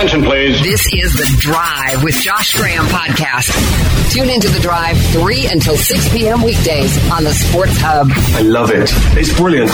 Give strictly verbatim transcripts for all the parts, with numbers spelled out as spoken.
attention, please. This is The Drive with Josh Graham podcast. Tune into The Drive three until six p.m. weekdays on the Sports Hub. I love it. It's brilliant.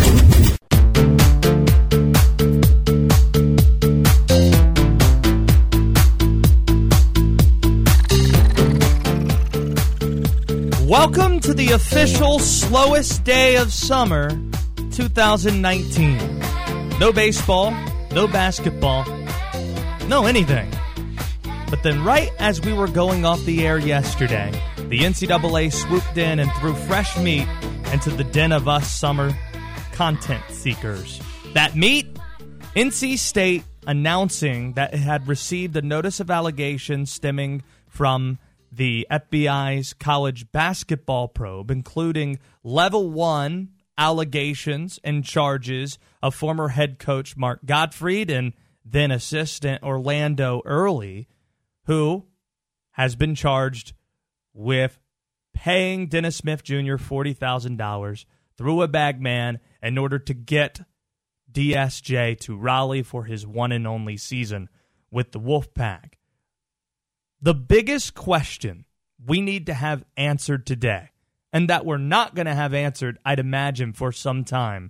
Welcome to the official slowest day of summer, two thousand nineteen. No baseball, no basketball, no anything. But then right as we were going off the air yesterday, the N C double A swooped in and threw fresh meat into the den of us summer content seekers. That meat? N C State announcing that it had received a notice of allegations stemming from the F B I's college basketball probe, including level one allegations and charges of former head coach Mark Gottfried and then assistant Orlando Early, who has been charged with paying Dennis Smith Junior forty thousand dollars through a bag man in order to get D S J to Raleigh for his one and only season with the Wolfpack. The biggest question we need to have answered today, and that we're not going to have answered, I'd imagine, for some time.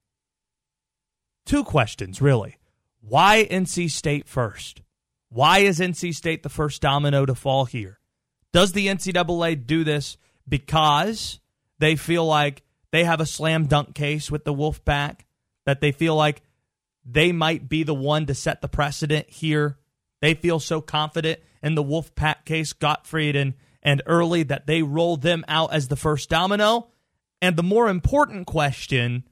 Two questions, really. Why N C State first? Why is N C State the first domino to fall here? Does the N C double A do this because they feel like they have a slam dunk case with the Wolfpack, that they feel like they might be the one to set the precedent here? They feel so confident in the Wolfpack case, Gottfried and, and Early, that they roll them out as the first domino? And the more important question,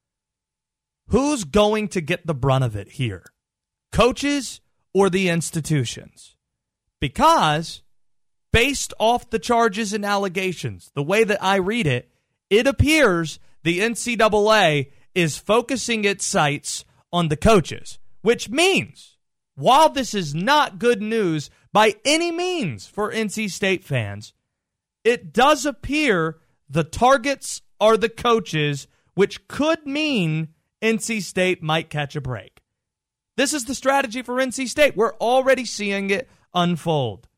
who's going to get the brunt of it here? Coaches or the institutions? Because based off the charges and allegations, the way that I read it, it appears the N C double A is focusing its sights on the coaches, which means, while this is not good news by any means for N C State fans, it does appear the targets are the coaches, which could mean N C State might catch a break. This is the strategy for N C State. We're already seeing it unfold.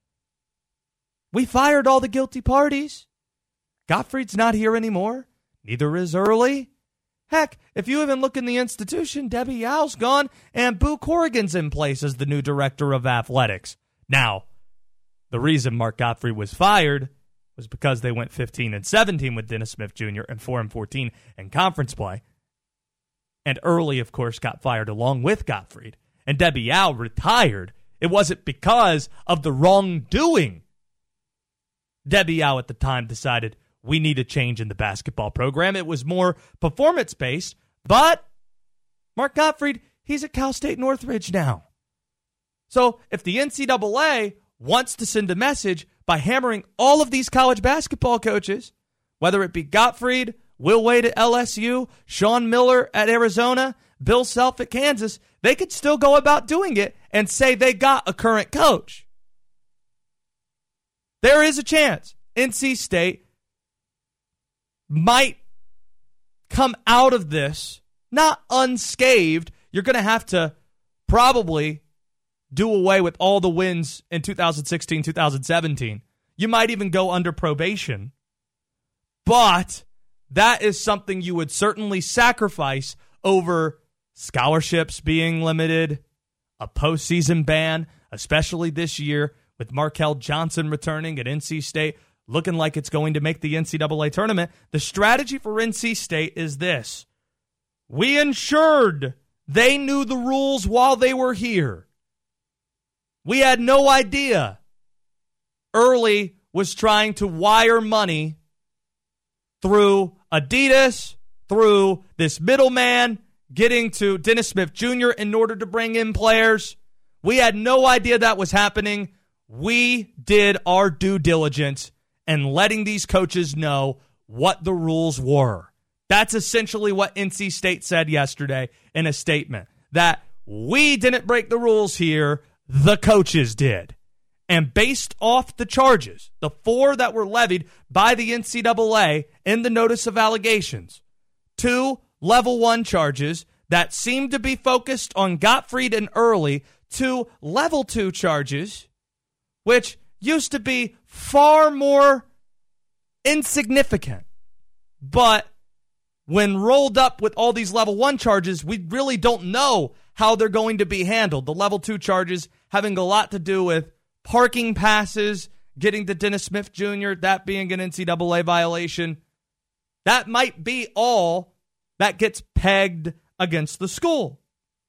We fired all the guilty parties. Gottfried's not here anymore. Neither is Early. Heck, if you even look in the institution, Debbie Yow's gone and Boo Corrigan's in place as the new director of athletics. Now, the reason Mark Gottfried was fired was because they went fifteen and seventeen with Dennis Smith Junior and four and fourteen in conference play. And Early, of course, got fired along with Gottfried. And Debbie Yow retired. It wasn't because of the wrongdoing. Debbie Yow at the time decided we need a change in the basketball program. It was more performance-based, but Mark Gottfried, he's at Cal State Northridge now. So if the N C double A wants to send a message by hammering all of these college basketball coaches, whether it be Gottfried, Will Wade at L S U, Sean Miller at Arizona, Bill Self at Kansas, they could still go about doing it and say they got a current coach. There is a chance N C State might come out of this not unscathed. You're going to have to probably do away with all the wins in two thousand sixteen, two thousand seventeen. You might even go under probation. But that is something you would certainly sacrifice over scholarships being limited, a postseason ban, especially this year with Markel Johnson returning at N C State, looking like it's going to make the N C double A tournament. The strategy for N C State is this. We ensured they knew the rules while they were here. We had no idea Early was trying to wire money through Adidas, through this middleman, getting to Dennis Smith Junior in order to bring in players. We had no idea that was happening. We did our due diligence and letting these coaches know what the rules were. That's essentially what N C State said yesterday in a statement, that we didn't break the rules here, the coaches did. And based off the charges, the four that were levied by the N C double A in the notice of allegations, two level one charges that seemed to be focused on Gottfried and Early to level two charges, which used to be far more insignificant. But when rolled up with all these level one charges, we really don't know how they're going to be handled. The level two charges having a lot to do with parking passes, getting to Dennis Smith Junior, that being an N C double A violation. That might be all that gets pegged against the school.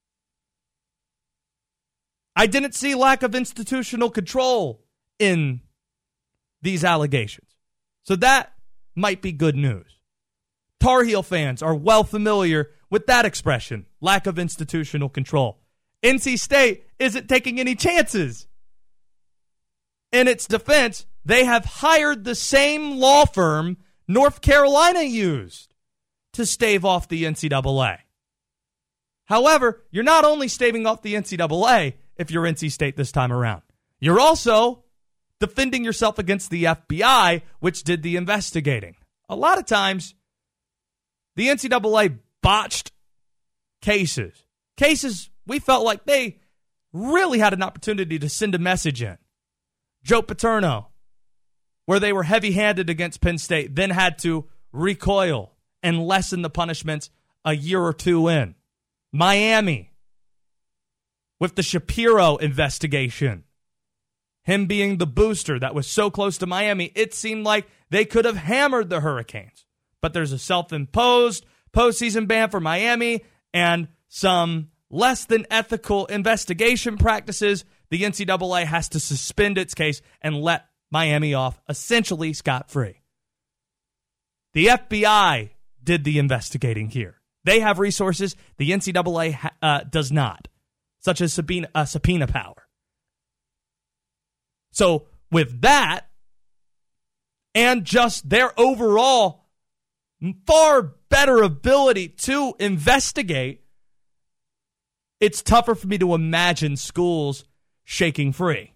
I didn't see lack of institutional control in these allegations. So that might be good news. Tar Heel fans are well familiar with that expression, lack of institutional control. N C State isn't taking any chances. In its defense, they have hired the same law firm North Carolina used to stave off the N C double A. However, you're not only staving off the N C double A if you're N C State this time around. You're also defending yourself against the F B I, which did the investigating. A lot of times, the N C double A botched cases. Cases we felt like they really had an opportunity to send a message in. Joe Paterno, where they were heavy-handed against Penn State, then had to recoil and lessen the punishments a year or two in. Miami, with the Shapiro investigation, him being the booster that was so close to Miami, it seemed like they could have hammered the Hurricanes. But there's a self-imposed postseason ban for Miami and some less than ethical investigation practices. The N C double A has to suspend its case and let Miami off essentially scot-free. The F B I did the investigating here. They have resources the N C double A ha- uh, does not, such as subpoena, uh, subpoena power. So with that, and just their overall far better ability to investigate, it's tougher for me to imagine schools shaking free,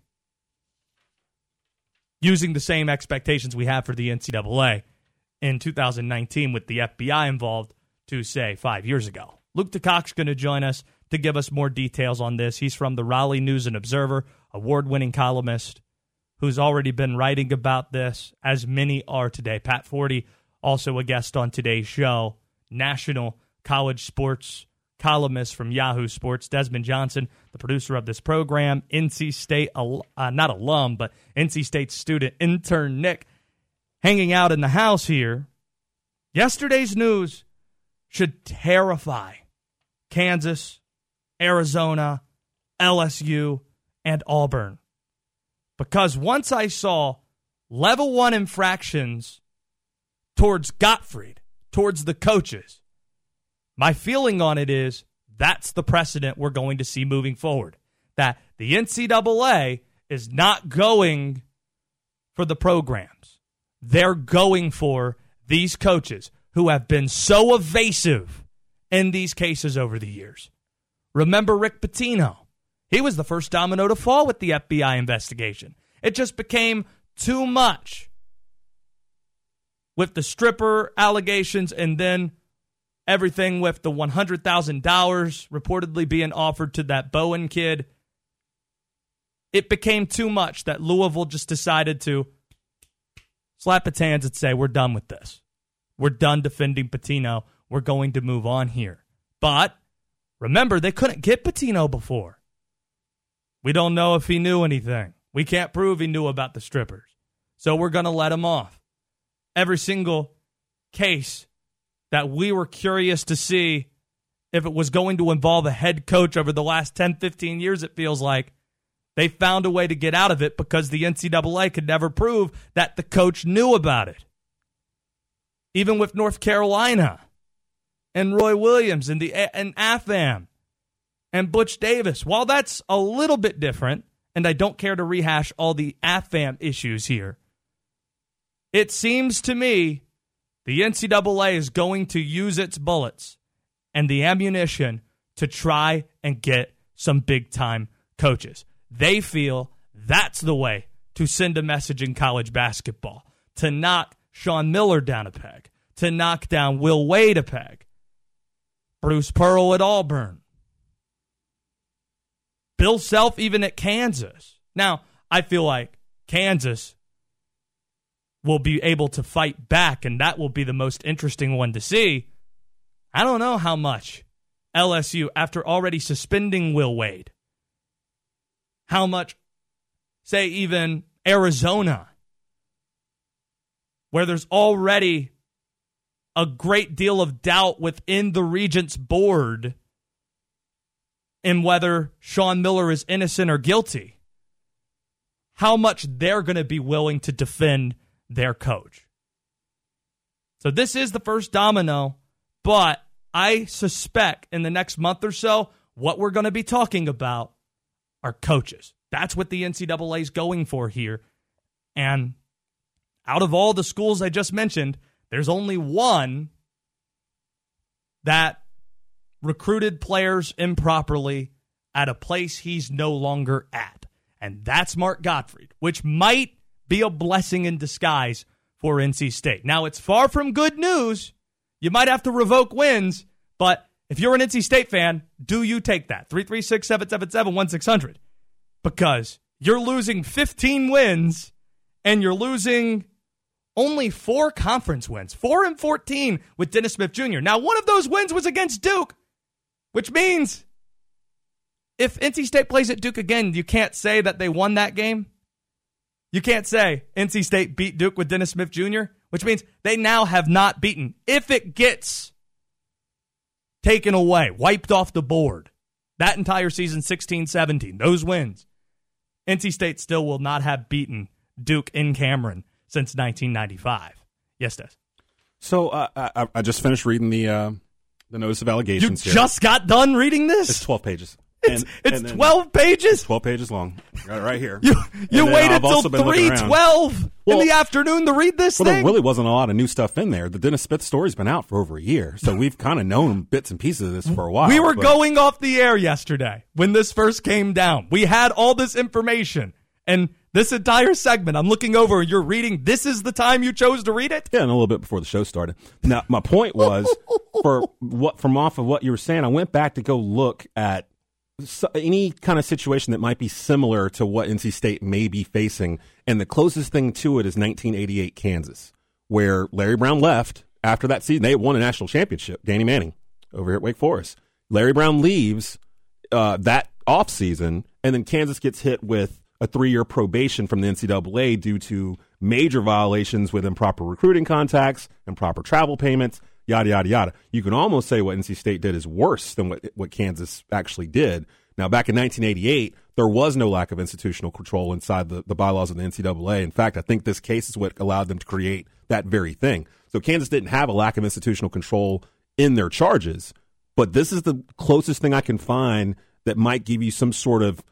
using the same expectations we have for the N C double A in two thousand nineteen with the F B I involved to, say, five years ago. Luke DeCock's going to join us to give us more details on this. He's from the Raleigh News and Observer, award-winning columnist who's already been writing about this, as many are today. Pat Forty, also a guest on today's show, national college sports columnist from Yahoo Sports. Desmond Johnson, the producer of this program, N C State, uh, not alum, but N C State student, intern Nick, hanging out in the house here. Yesterday's news should terrify Kansas, Arizona, L S U, and Auburn. Because once I saw level one infractions towards Gottfried, towards the coaches, my feeling on it is that's the precedent we're going to see moving forward. That the N C double A is not going for the programs. They're going for these coaches who have been so evasive in these cases over the years. Remember Rick Pitino? He was the first domino to fall with the F B I investigation. It just became too much with the stripper allegations and then everything with the one hundred thousand dollars reportedly being offered to that Bowen kid. It became too much that Louisville just decided to slap its hands and say, we're done with this. We're done defending Pitino. We're going to move on here. But remember, they couldn't get Pitino before. We don't know if he knew anything. We can't prove he knew about the strippers. So we're going to let him off. Every single case that we were curious to see if it was going to involve a head coach over the last ten, fifteen years, it feels like, they found a way to get out of it because the N C double A could never prove that the coach knew about it. Even with North Carolina and Roy Williams and the and A F A M and Butch Davis, while that's a little bit different, and I don't care to rehash all the A F A M issues here, it seems to me the N C double A is going to use its bullets and the ammunition to try and get some big-time coaches. They feel that's the way to send a message in college basketball, to knock Sean Miller down a peg, to knock down Will Wade a peg, Bruce Pearl at Auburn, Bill Self even at Kansas. Now, I feel like Kansas will be able to fight back, and that will be the most interesting one to see. I don't know how much L S U, after already suspending Will Wade, how much, say, even Arizona, where there's already a great deal of doubt within the Regents board in whether Sean Miller is innocent or guilty, how much they're going to be willing to defend their coach. So this is the first domino, but I suspect in the next month or so, what we're going to be talking about are coaches. That's what the N C double A is going for here. And out of all the schools I just mentioned, there's only one that recruited players improperly at a place he's no longer at. And that's Mark Gottfried, which might be a blessing in disguise for N C State. Now, it's far from good news. You might have to revoke wins, but if you're an N C State fan, do you take that? three three six, seven seven seven, one six hundred. Because you're losing fifteen wins and you're losing only four conference wins, four and fourteen with Dennis Smith Junior Now, one of those wins was against Duke, which means if N C State plays at Duke again, you can't say that they won that game. You can't say N C State beat Duke with Dennis Smith Junior, which means they now have not beaten. If it gets taken away, wiped off the board, that entire season, sixteen seventeen, those wins, N C State still will not have beaten Duke in Cameron since nineteen ninety-five. Yes, Des. So uh, I, I just finished reading the uh, the notice of allegations. You here. just got done reading this? It's twelve pages. It's, and, it's and then, twelve pages? It's twelve pages long. Got it right here. You you waited till till three twelve well, in the afternoon to read this well, thing? There really wasn't a lot of new stuff in there. The Dennis Smith story's been out for over a year, so we've kind of known bits and pieces of this for a while. We were but, going off the air yesterday when this first came down. We had all this information, and this entire segment, I'm looking over and you're reading, this is the time you chose to read it? Yeah, and a little bit before the show started. Now, my point was, for what from off of what you were saying, I went back to go look at so, any kind of situation that might be similar to what N C State may be facing, and the closest thing to it is nineteen eighty-eight Kansas, where Larry Brown left after that season. They had won a national championship, Danny Manning, over here at Wake Forest. Larry Brown leaves uh, that offseason, and then Kansas gets hit with a three-year probation from the N C double A due to major violations with improper recruiting contacts, improper travel payments, yada, yada, yada. You can almost say what N C State did is worse than what, what Kansas actually did. Now, back in nineteen eighty-eight, there was no lack of institutional control inside the, the bylaws of the N C double A. In fact, I think this case is what allowed them to create that very thing. So Kansas didn't have a lack of institutional control in their charges, but this is the closest thing I can find that might give you some sort of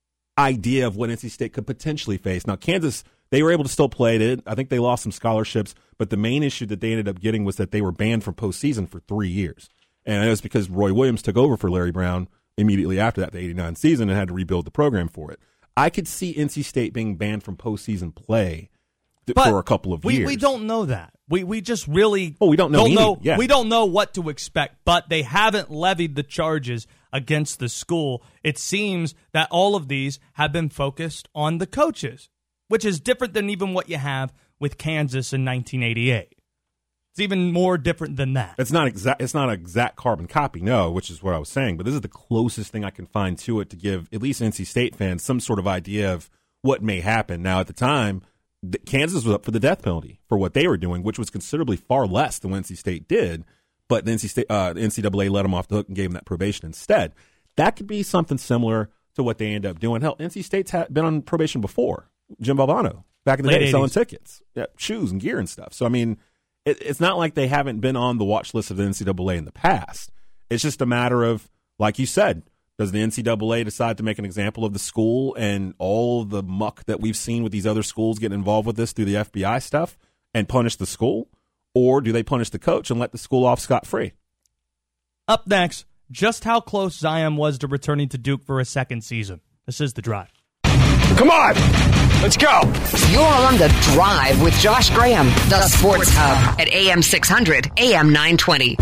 idea of what N C State could potentially face. Now, Kansas, they were able to still play it. I think they lost some scholarships, but the main issue that they ended up getting was that they were banned from postseason for three years. And it was because Roy Williams took over for Larry Brown immediately after that, the eighty-nine season, and had to rebuild the program for it. I could see N C State being banned from postseason play th- for a couple of we, years. We don't know that. We we just really oh, we don't know, don't any, know yeah. we don't know what to expect, but they haven't levied the charges against the school. It seems that all of these have been focused on the coaches, which is different than even what you have with Kansas in nineteen eighty-eight. It's even more different than that. It's not exact. It's not an exact carbon copy, no, which is what I was saying. But this is the closest thing I can find to it to give at least N C State fans some sort of idea of what may happen. Now, at the time, Kansas was up for the death penalty for what they were doing, which was considerably far less than what N C State did. But the N C State, uh, the N C double A let them off the hook and gave them that probation instead. That could be something similar to what they end up doing. Hell, N C State's ha- been on probation before. Jim Valvano, back in the Late day, eighties. selling tickets, yeah, shoes and gear and stuff. So, I mean, it, it's not like they haven't been on the watch list of the N C double A in the past. It's just a matter of, like you said, does the N C double A decide to make an example of the school and all the muck that we've seen with these other schools getting involved with this through the F B I stuff and punish the school? Or do they punish the coach and let the school off scot-free? Up next, just how close Zion was to returning to Duke for a second season. This is The Drive. Come on, let's go. You're on The Drive with Josh Graham, the Sports Hub at A M six hundred, A M nine twenty.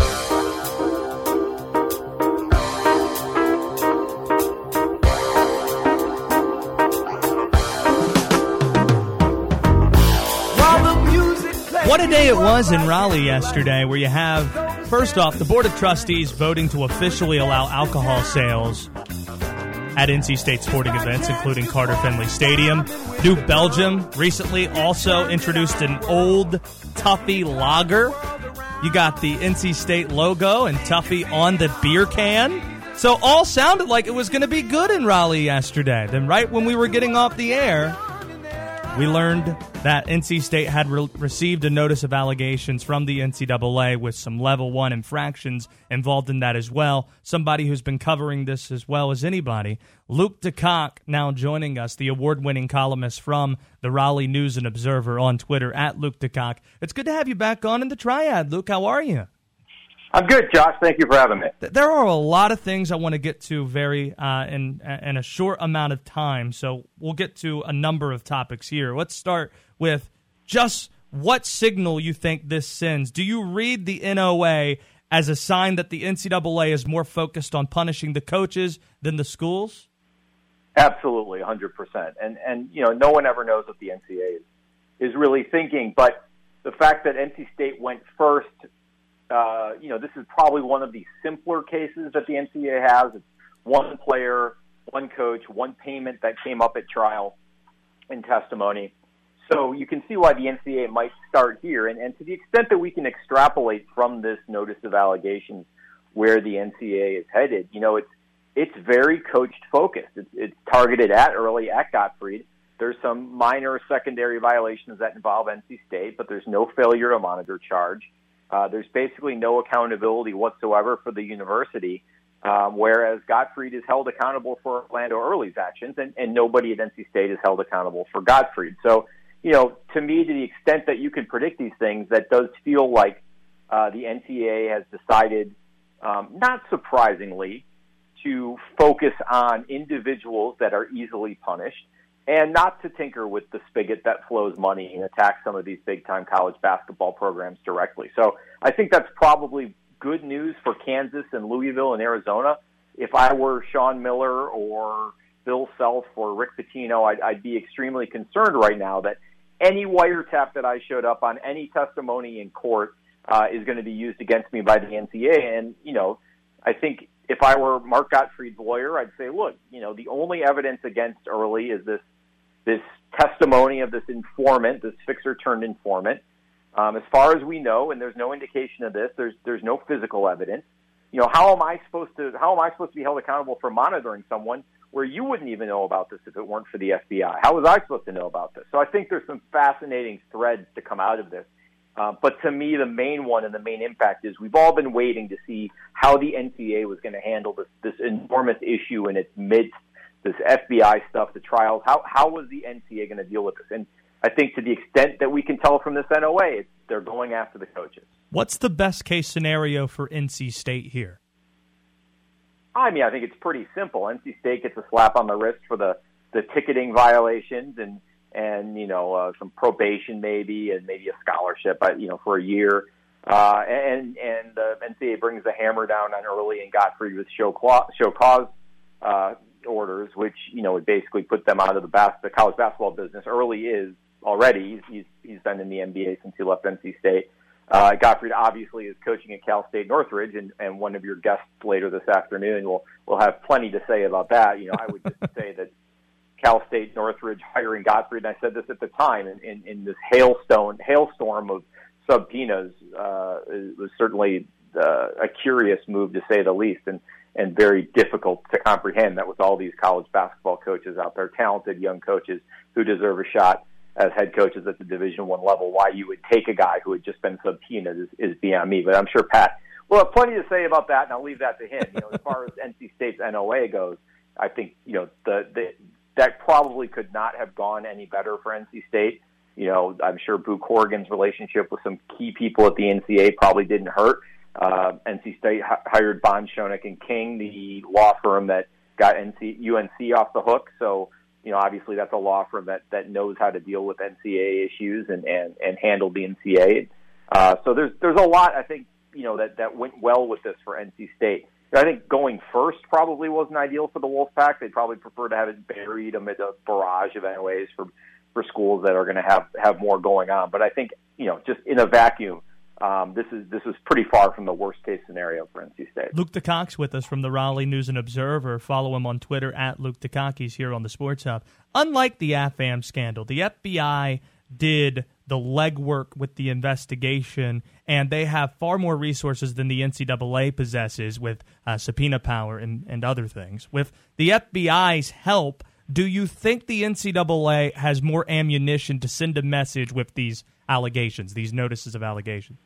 What a day it was in Raleigh yesterday, where you have, first off, the Board of Trustees voting to officially allow alcohol sales at N C State sporting events, including Carter Finley Stadium. New Belgium recently also introduced an Old Tuffy lager. You got the N C State logo and Tuffy on the beer can. So all sounded like it was going to be good in Raleigh yesterday. Then right when we were getting off the air, we learned that N C State had re- received a notice of allegations from the N C double A with some level one infractions involved in that as well. Somebody who's been covering this as well as anybody. Luke DeCock now joining us, the award-winning columnist from the Raleigh News and Observer on Twitter, at Luke DeCock. It's good to have you back on in the Triad. Luke, how are you? I'm good, Josh. Thank you for having me. There are a lot of things I want to get to very uh, in in a short amount of time, so we'll get to a number of topics here. Let's start with just what signal you think this sends. Do you read the N O A as a sign that the N C double A is more focused on punishing the coaches than the schools? Absolutely, one hundred percent. And, and you know, no one ever knows what the N C A A is, is really thinking, but the fact that N C State went first, Uh, you know, this is probably one of the simpler cases that the N C double A has. It's one player, one coach, one payment that came up at trial in testimony. So you can see why the N C double A might start here. And, and to the extent that we can extrapolate from this notice of allegations where the N C double A is headed, you know, it's it's very coached focused. It's, it's targeted at Early, at Gottfried. There's some minor secondary violations that involve N C State, but there's no failure to monitor charge. Uh, there's basically no accountability whatsoever for the university, um, whereas Gottfried is held accountable for Orlando Early's actions, and, and nobody at N C State is held accountable for Gottfried. So, you know, to me, to the extent that you can predict these things, that does feel like uh, the N C double A has decided, um, not surprisingly, to focus on individuals that are easily punished, and not to tinker with the spigot that flows money and attack some of these big-time college basketball programs directly. So I think that's probably good news for Kansas and Louisville and Arizona. If I were Sean Miller or Bill Self or Rick Pitino, I'd, I'd be extremely concerned right now that any wiretap that I showed up on, any testimony in court, uh, is going to be used against me by the N C double A. And, you know, I think if I were Mark Gottfried's lawyer, I'd say, look, you know, the only evidence against Early is this this testimony of this informant, this fixer-turned informant. Um, as far as we know, and there's no indication of this, there's there's no physical evidence. You know, how am I supposed to how am I supposed to be held accountable for monitoring someone where you wouldn't even know about this if it weren't for the F B I? How was I supposed to know about this? So I think there's some fascinating threads to come out of this. Uh, but to me, the main one and the main impact is we've all been waiting to see how the N C double A was going to handle this this enormous issue in its midst. This F B I stuff, the trials, how how was the N C double A going to deal with this? And I think to the extent that we can tell from this N O A, it's, they're going after the coaches. What's the best case scenario for N C State here? I mean, I think it's pretty simple. N C State gets a slap on the wrist for the, the ticketing violations and, and you know, uh, some probation maybe and maybe a scholarship, you know, for a year. Uh, and and the N C double A brings the hammer down on Early and Gottfried with show, cla- show cause uh orders, which, you know, would basically put them out of the, bas- the college basketball business. Early is already. He's, he's he's been in the N B A since he left N C State. Uh, Gottfried obviously is coaching at Cal State Northridge, and, and one of your guests later this afternoon will will have plenty to say about that. You know, I would just say that Cal State Northridge hiring Gottfried, and I said this at the time, in, in, in this hailstone hailstorm of subpoenas, uh, was certainly uh, a curious move to say the least, and and very difficult to comprehend that with all these college basketball coaches out there, talented young coaches who deserve a shot as head coaches at the Division One level, why you would take a guy who had just been subpoenaed is, is beyond me. But I'm sure Pat will have plenty to say about that, and I'll leave that to him. You know, as far as N C State's N O A goes, I think, you know, the, the that probably could not have gone any better for N C State. You know, I'm sure Boo Corrigan's relationship with some key people at the N C A A probably didn't hurt. Uh, N C State h- hired Bond, Schoeneck and King, the law firm that got N C, U N C off the hook. So, you know, obviously that's a law firm that, that knows how to deal with N C A A issues and, and, and handle the N C A A. Uh, so there's there's a lot, I think, you know, that, that went well with this for N C State. I think going first probably wasn't ideal for the Wolfpack. They'd probably prefer to have it buried amid a barrage of N O As for, for schools that are going to have, have more going on. But I think you know, just in a vacuum, um, this is this is pretty far from the worst case scenario for N C State. Luke DeCock's with us from the Raleigh News and Observer. Follow him on Twitter at Luke DeCock. He's here on the Sports Hub. Unlike the A F A M scandal, the F B I did the legwork with the investigation, and they have far more resources than the N C double A possesses with uh, subpoena power and, and other things. With the F B I's help, do you think the N C double A has more ammunition to send a message with these allegations, these notices of allegation?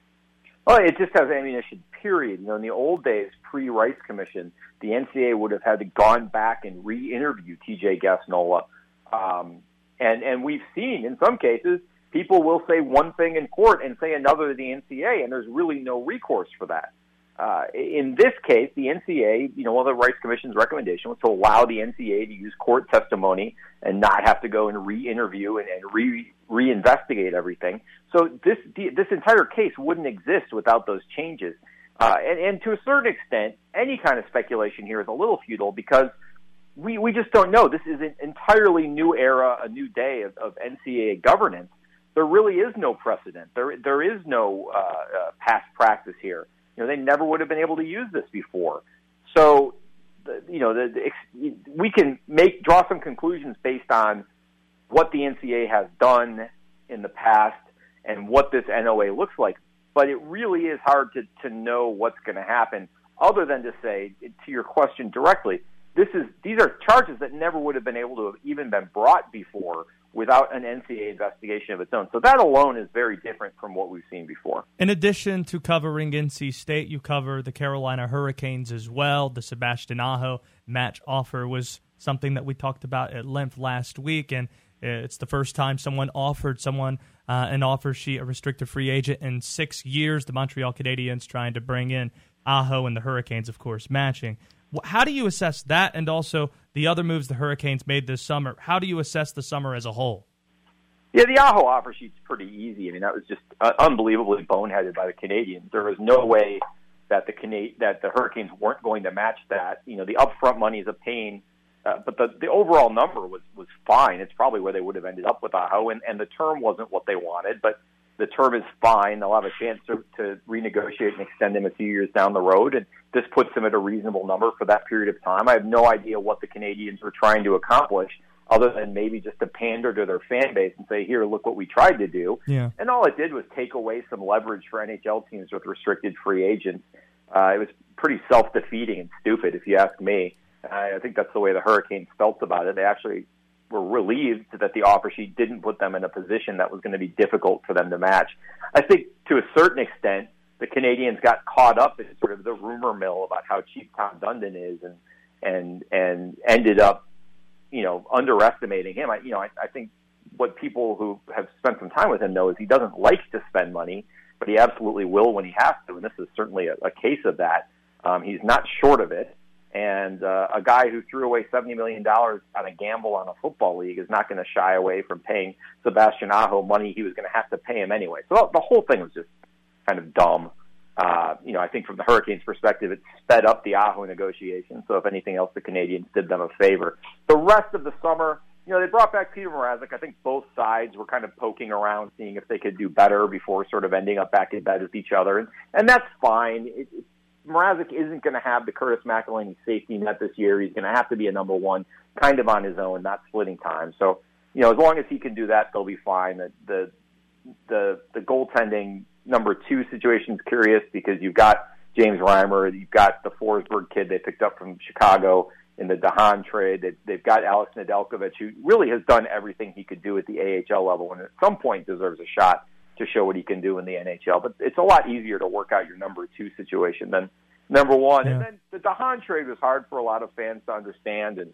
Well, it just has ammunition, period. You know, in the old days, pre-Rice Commission, the N C double A would have had to gone back and re-interview T J Gassnola. Um, and, and we've seen, in some cases, people will say one thing in court and say another to the N C double A, and there's really no recourse for that. Uh, in this case, the N C double A, you know, one of the Rice Commission's recommendation was to allow the N C double A to use court testimony and not have to go and re-interview and, and re, reinvestigate everything. So this the, this entire case wouldn't exist without those changes. Uh, and, and to a certain extent, any kind of speculation here is a little futile because we, we just don't know. This is an entirely new era, a new day of, of N C double A governance. There really is no precedent. There there is no uh, uh, past practice here. You know, they never would have been able to use this before. So, the, you know, the, the, we can make draw some conclusions based on what the N C double A has done in the past and what this N O A looks like. But it really is hard to, to know what's going to happen, other than to say, to your question directly, this is these are charges that never would have been able to have even been brought before without an N C double A investigation of its own. So that alone is very different from what we've seen before. In addition to covering N C State, you cover the Carolina Hurricanes as well. The Sebastian Aho match offer was something that we talked about at length last week, and it's the first time someone offered someone uh, an offer sheet, a restricted free agent, in six years. The Montreal Canadiens trying to bring in Aho, and the Hurricanes, of course, matching. How do you assess that, and also the other moves the Hurricanes made this summer? How do you assess the summer as a whole? Yeah, the Aho offer sheet's pretty easy. I mean, that was just uh, unbelievably boneheaded by the Canadians. There was no way that the Cana- that the Hurricanes weren't going to match that. You know, the upfront money is a pain, uh, but the, the overall number was, was fine. It's probably where they would have ended up with Aho, and, and the term wasn't what they wanted, but the term is fine. They'll have a chance to, to renegotiate and extend him a few years down the road, and this puts them at a reasonable number for that period of time. I have no idea what the Canadians were trying to accomplish, other than maybe just to pander to their fan base and say, here, look what we tried to do. Yeah. And all it did was take away some leverage for N H L teams with restricted free agents. Uh, it was pretty self-defeating and stupid, if you ask me. Uh, I think that's the way the Hurricanes felt about it. They actually were relieved that the offer sheet didn't put them in a position that was going to be difficult for them to match. I think to a certain extent, the Canadians got caught up in sort of the rumor mill about how cheap Tom Dundon is, and and and ended up, you know, underestimating him. I, you know, I, I think what people who have spent some time with him know is he doesn't like to spend money, but he absolutely will when he has to, and this is certainly a, a case of that. Um, he's not short of it. And uh, a guy who threw away seventy million dollars on a gamble on a football league is not going to shy away from paying Sebastian Aho money he was going to have to pay him anyway. So the whole thing was just kind of dumb. Uh, you know, I think from the Hurricanes' perspective, it sped up the Aho negotiation. So if anything else, the Canadians did them a favor. The rest of the summer, you know, they brought back Peter Mrazek. I think both sides were kind of poking around, seeing if they could do better before sort of ending up back in bed with each other. And, and that's fine. It, it, Mrazek isn't going to have the Curtis McElhinney safety net this year. He's going to have to be a number one kind of on his own, not splitting time. So, you know, as long as he can do that, they'll be fine. The the the, the goaltending number two situation is curious because you've got James Reimer, you've got the Forsberg kid they picked up from Chicago in the Dahan trade. They've, they've got Alex Nedeljkovic, who really has done everything he could do at the A H L level and at some point deserves a shot to show what he can do in the N H L. But it's a lot easier to work out your number two situation than number one. Yeah. And then the Dahan trade was hard for a lot of fans to understand, and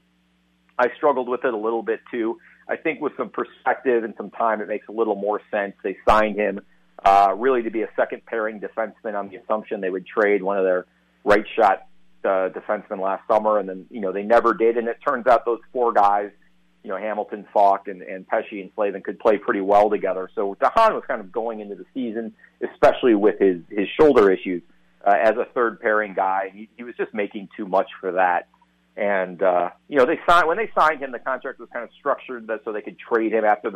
I struggled with it a little bit too. I think with some perspective and some time, it makes a little more sense. They signed him uh, really to be a second-pairing defenseman on the assumption they would trade one of their right-shot uh, defensemen last summer, and then, you know, they never did. And it turns out those four guys, you know, Hamilton, Falk, and, and Pesce and Slavin could play pretty well together. So Dahan was kind of going into the season, especially with his, his shoulder issues, uh, as a third-pairing guy. He, he was just making too much for that. And, uh, you know, they signed, when they signed him, the contract was kind of structured that so they could trade him after the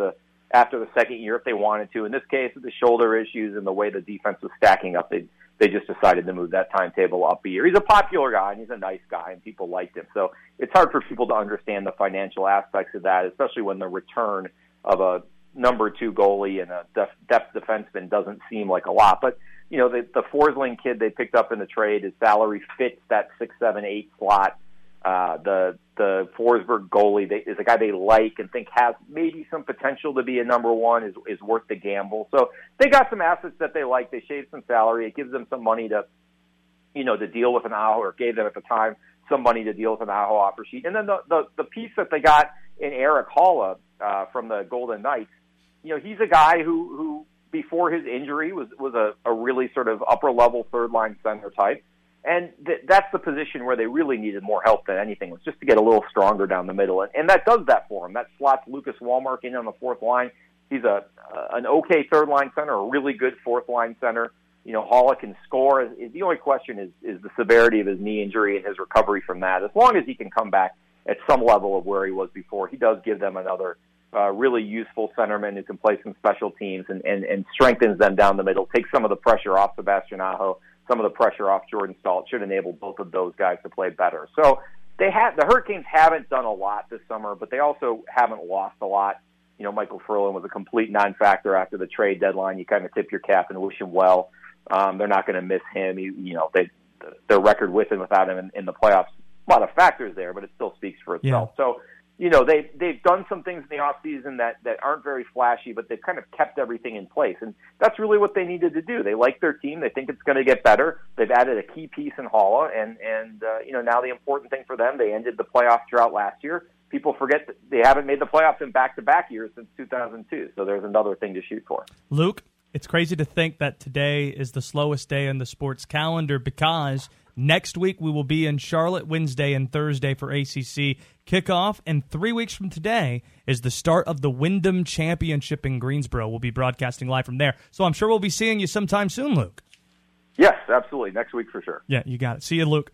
after the second year if they wanted to. In this case, with the shoulder issues and the way the defense was stacking up, they they just decided to move that timetable up a year. He's a popular guy, and he's a nice guy, and people liked him. So it's hard for people to understand the financial aspects of that, especially when the return of a number two goalie and a def- depth defenseman doesn't seem like a lot. But, you know, the, the Forsling kid they picked up in the trade, his salary fits that six, seven, eight slot. Uh, the the Forsberg goalie they, is a guy they like and think has maybe some potential to be a number one, is is worth the gamble. So they got some assets that they like. They shaved some salary. It gives them some money to, you know, to deal with an Aho, or gave them at the time some money to deal with an Aho offer sheet. And then the, the, the piece that they got in Erik Haula uh, from the Golden Knights, you know, he's a guy who, who before his injury was, was a, a really sort of upper-level third-line center type. And th- that's the position where they really needed more help than anything, was just to get a little stronger down the middle. And, and that does that for him. That slots Lucas Wallmark in on the fourth line. He's a uh, an okay third-line center, a really good fourth-line center. You know, Haula can score. The only question is, is the severity of his knee injury and his recovery from that. As long as he can come back at some level of where he was before, he does give them another uh, really useful centerman who can play some special teams and, and, and strengthens them down the middle, takes some of the pressure off Sebastian Aho, some of the pressure off Jordan Staal. It should enable both of those guys to play better. So they have, the Hurricanes haven't done a lot this summer, but they also haven't lost a lot. You know, Michael Furlan was a complete non-factor after the trade deadline. You kind of tip your cap and wish him well. Um, they're not going to miss him. He, you know, they, their record with and without him in, in the playoffs, a lot of factors there, but it still speaks for itself. Yeah. So, you know, they, they've done some things in the offseason that, that aren't very flashy, but they've kind of kept everything in place. And that's really what they needed to do. They like their team. They think it's going to get better. They've added a key piece in Haula. And, and uh, you know, now the important thing for them, they ended the playoff drought last year. People forget that they haven't made the playoffs in back-to-back years since two thousand two. So there's another thing to shoot for. Luke, it's crazy to think that today is the slowest day in the sports calendar, because next week we will be in Charlotte Wednesday and Thursday for A C C kickoff, and three weeks from today is the start of the Wyndham Championship in Greensboro. We'll be broadcasting live from there. So I'm sure we'll be seeing you sometime soon, Luke. Yes, absolutely. Next week for sure. Yeah, you got it. See you, Luke.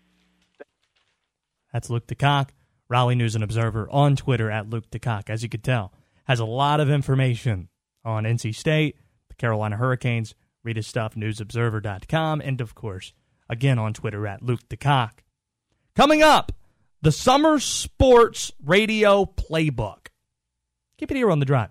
That's Luke DeCock, Raleigh News and Observer, on Twitter at Luke DeCock. As you could tell, has a lot of information on N C State, the Carolina Hurricanes. Read his stuff, news observer dot com, and, of course, again on Twitter at Luke DeCock. Coming up, the Summer Sports Radio Playbook. Keep it here on The Drive.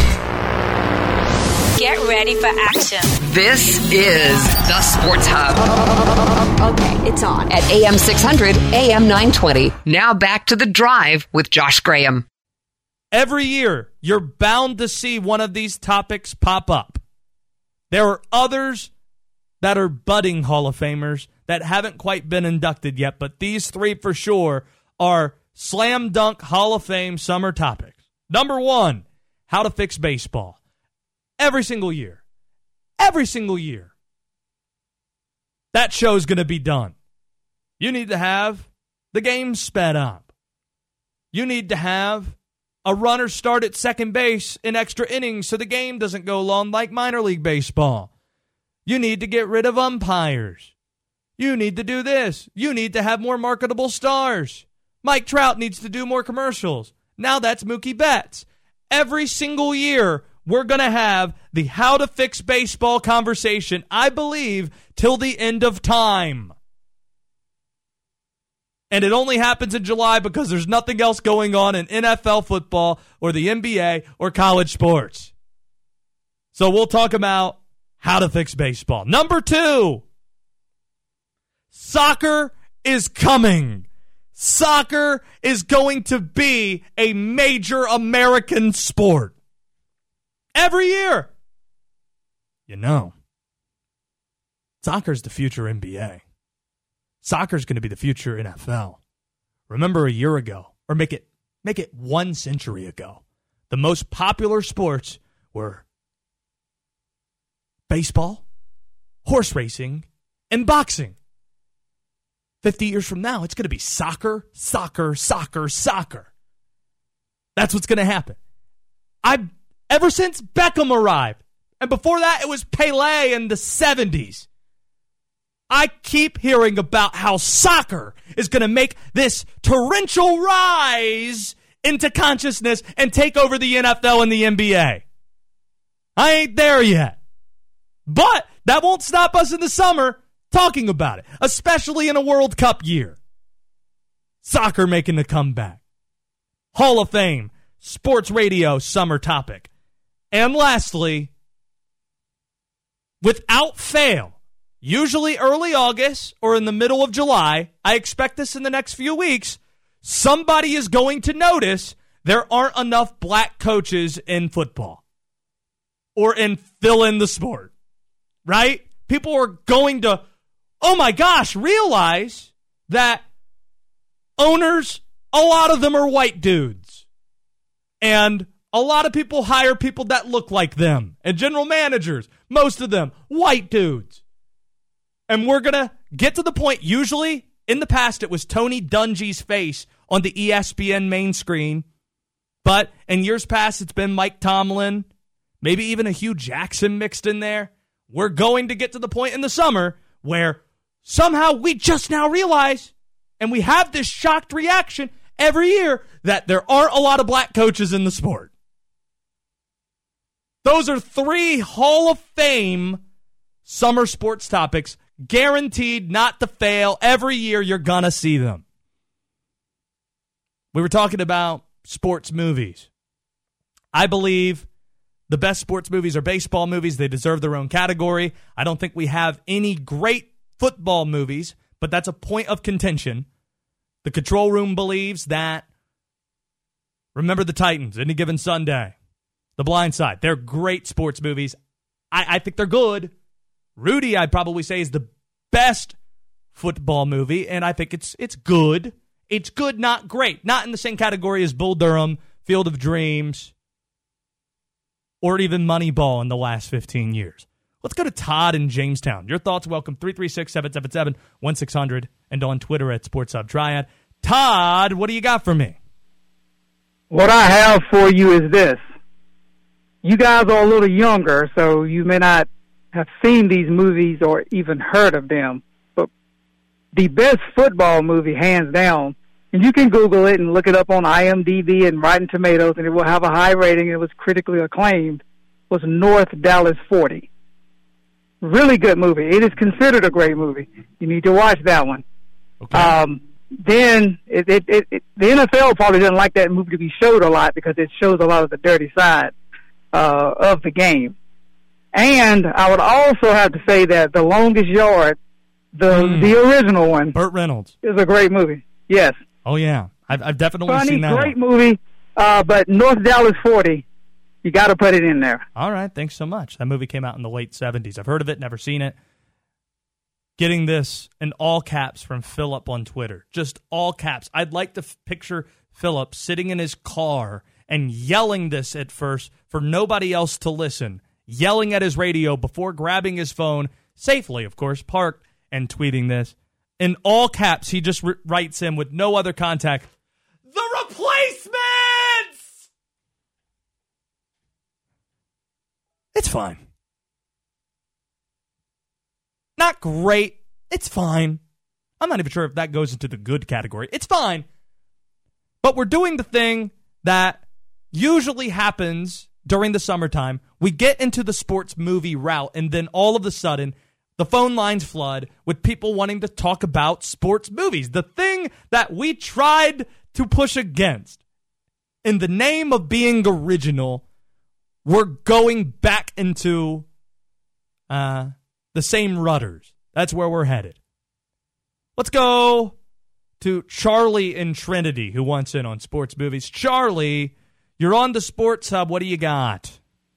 Get ready for action. This is the Sports Hub. Okay, it's on. At A M six hundred, A M nine twenty. Now back to The Drive with Josh Graham. Every year, you're bound to see one of these topics pop up. There are others that are budding Hall of Famers that haven't quite been inducted yet, but these three for sure are slam dunk Hall of Fame summer topics. Number one, how to fix baseball. Every single year. Every single year. That show's going to be done. You need to have the game sped up. You need to have a runner start at second base in extra innings so the game doesn't go long like minor league baseball. You need to get rid of umpires. You need to do this. You need to have more marketable stars. Mike Trout needs to do more commercials. Now that's Mookie Betts. Every single year, we're going to have the how to fix baseball conversation, I believe, till the end of time. And it only happens in July because there's nothing else going on in N F L football or the N B A or college sports. So we'll talk about how to fix baseball. Number two, soccer is coming. Soccer is going to be a major American sport. Every year. You know, soccer's the future N B A. Soccer's going to be the future N F L. Remember a year ago, or make it make it one century ago, the most popular sports were baseball, horse racing, and boxing. Fifty years from now, it's going to be soccer, soccer, soccer, soccer. That's what's going to happen. I ever since Beckham arrived, and before that, it was Pelé in the seventies. I keep hearing about how soccer is going to make this torrential rise into consciousness and take over the N F L and the N B A. I ain't there yet. But that won't stop us in the summer talking about it, especially in a World Cup year. Soccer making a comeback. Hall of Fame, sports radio summer topic. And lastly, without fail, usually early August or in the middle of July, I expect this in the next few weeks, somebody is going to notice there aren't enough black coaches in football or in fill in the sport, right? People are going to, oh my gosh, realize that owners, a lot of them are white dudes. And a lot of people hire people that look like them. And general managers, most of them, white dudes. And we're going to get to the point, usually in the past it was Tony Dungy's face on the E S P N main screen. But in years past it's been Mike Tomlin, maybe even a Hugh Jackson mixed in there. We're going to get to the point in the summer where somehow we just now realize, and we have this shocked reaction every year, that there aren't a lot of black coaches in the sport. Those are three Hall of Fame summer sports topics, guaranteed not to fail. Every year you're going to see them. We were talking about sports movies. I believe the best sports movies are baseball movies. They deserve their own category. I don't think we have any great football movies, but that's a point of contention. The Control Room believes that Remember the Titans, Any Given Sunday, The Blind Side. They're great sports movies. I, I think they're good. Rudy, I'd probably say, is the best football movie, and I think it's it's good. It's good, not great. Not in the same category as Bull Durham, Field of Dreams, or even Moneyball in the last fifteen years. Let's go to Todd in Jamestown. Your thoughts, welcome, three three six, seven seven seven, one six zero zero, and on Twitter at Sports Hub Triad. Todd, what do you got for me? What I have for you is this. You guys are a little younger, so you may not have seen these movies or even heard of them. But the best football movie, hands down, and you can Google it and look it up on I M D B and Rotten Tomatoes, and it will have a high rating. It was critically acclaimed, was North Dallas forty. Really good movie. It is considered a great movie. You need to watch that one. Okay. Um, then it, it, it, it, the N F L probably doesn't like that movie to be showed a lot because it shows a lot of the dirty side uh, of the game. And I would also have to say that The Longest Yard, the mm. the original one, Burt Reynolds, is a great movie. Yes. Oh yeah, I've, I've definitely Funny, seen that. Great one. movie, uh, but North Dallas forty, you got to put it in there. All right, thanks so much. That movie came out in the late seventies. I've heard of it, never seen it. Getting this in all caps from Philip on Twitter. Just all caps. I'd like to f- picture Philip sitting in his car and yelling this at first for nobody else to listen. Yelling at his radio before grabbing his phone, safely, of course, parked, and tweeting this. In all caps, he just r- writes in with no other contact, "The Replacements!" It's fine. Not great. It's fine. I'm not even sure if that goes into the good category. It's fine. But we're doing the thing that usually happens during the summertime. We get into the sports movie route, and then all of a sudden, the phone lines flood with people wanting to talk about sports movies. The thing that we tried to push against. In the name of being original, we're going back into uh, the same rudders. That's where we're headed. Let's go to Charlie in Trinity, who wants in on sports movies. Charlie, you're on the Sports Hub. What do you got?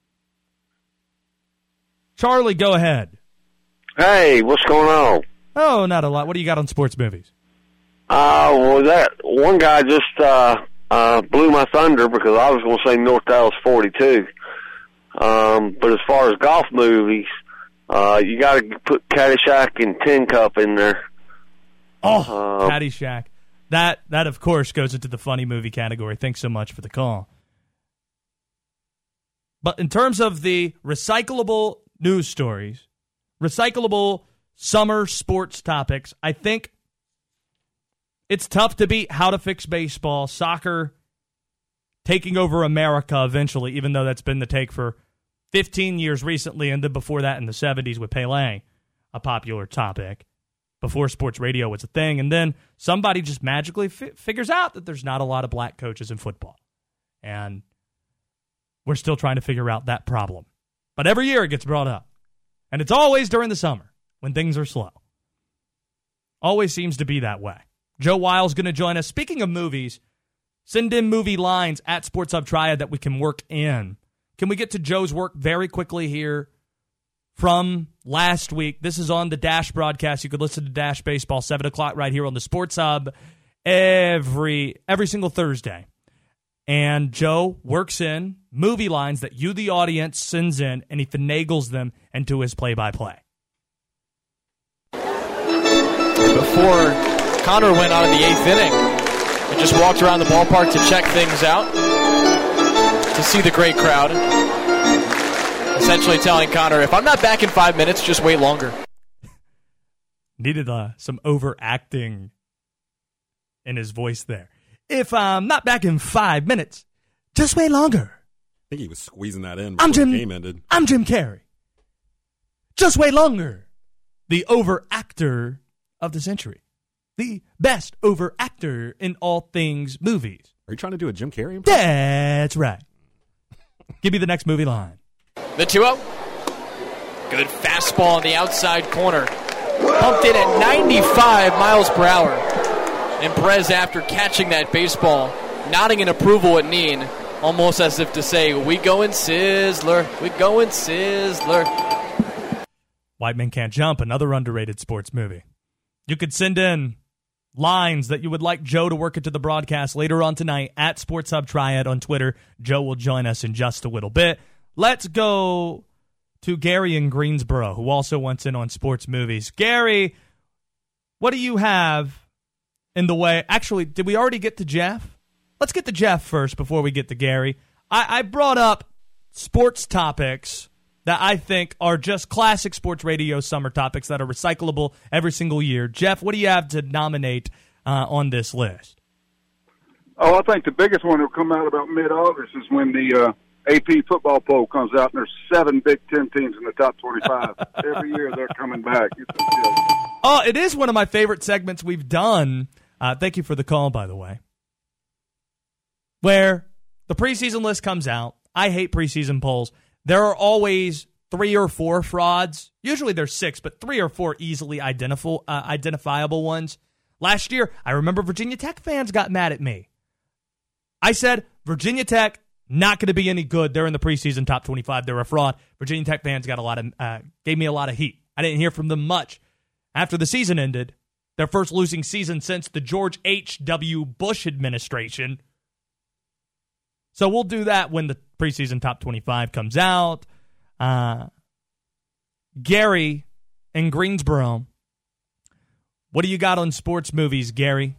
Charlie, go ahead. Hey, what's going on? Oh, not a lot. What do you got on sports movies? Uh, well, that one guy just uh, uh, blew my thunder because I was going to say North Dallas forty-two. Um, but as far as golf movies, uh, you got to put Caddyshack and Tin Cup in there. Oh, uh, Caddyshack. That, that, of course, goes into the funny movie category. Thanks so much for the call. But in terms of the recyclable news stories, recyclable summer sports topics, I think it's tough to beat How to Fix Baseball, soccer, taking over America eventually, even though that's been the take for fifteen years recently, and then before that in the seventies with Pele, a popular topic, before sports radio was a thing. And then somebody just magically fi- figures out that there's not a lot of black coaches in football. And we're still trying to figure out that problem. But every year it gets brought up. And it's always during the summer when things are slow. Always seems to be that way. Joe Wiles going to join us. Speaking of movies, send in movie lines at Sports Hub Triad that we can work in. Can we get to Joe's work very quickly here from last week? This is on the Dash broadcast. You could listen to Dash Baseball, seven o'clock right here on the Sports Hub every every single Thursday. And Joe works in movie lines that you, the audience, sends in, and he finagles them into his play-by-play. Before Connor went on in the eighth inning and just walked around the ballpark to check things out, to see the great crowd, essentially telling Connor, if I'm not back in five minutes, just wait longer. Needed uh, some overacting in his voice there. If I'm not back in five minutes, just wait longer. I think he was squeezing that in before I'm Jim, the game ended. I'm Jim Carrey. Just wait longer. The overactor of the century. The best overactor in all things movies. Are you trying to do a Jim Carrey impression? That's right. Give me the next movie line. The two oh. Good fastball on the outside corner. Pumped in at ninety-five miles per hour. And Perez, after catching that baseball, nodding in approval at Neen, almost as if to say, we going Sizzler, we going Sizzler. White Men Can't Jump, another underrated sports movie. You could send in lines that you would like Joe to work into the broadcast later on tonight at Sports Hub Triad on Twitter. Joe will join us in just a little bit. Let's go to Gary in Greensboro, who also wants in on sports movies. Gary, what do you have in the way? Actually, did we already get to Jeff? Let's get to Jeff first before we get to Gary. I, I brought up sports topics that I think are just classic sports radio summer topics that are recyclable every single year. Jeff, what do you have to nominate uh, on this list? Oh, I think the biggest one will come out about mid-August is when the uh, A P football poll comes out, and there's seven Big Ten teams in the top twenty-five. Every year they're coming back. Oh, it is one of my favorite segments we've done. Uh, thank you for the call, by the way. Where the preseason list comes out. I hate preseason polls. There are always three or four frauds. Usually there's six, but three or four easily identifiable, uh, identifiable ones. Last year, I remember Virginia Tech fans got mad at me. I said, Virginia Tech, not going to be any good. They're in the preseason top twenty-five. They're a fraud. Virginia Tech fans got a lot of uh, gave me a lot of heat. I didn't hear from them much. After the season ended, their first losing season since the George H W. Bush administration. So we'll do that when the preseason top twenty-five comes out. Uh, Gary in Greensboro, what do you got on sports movies, Gary?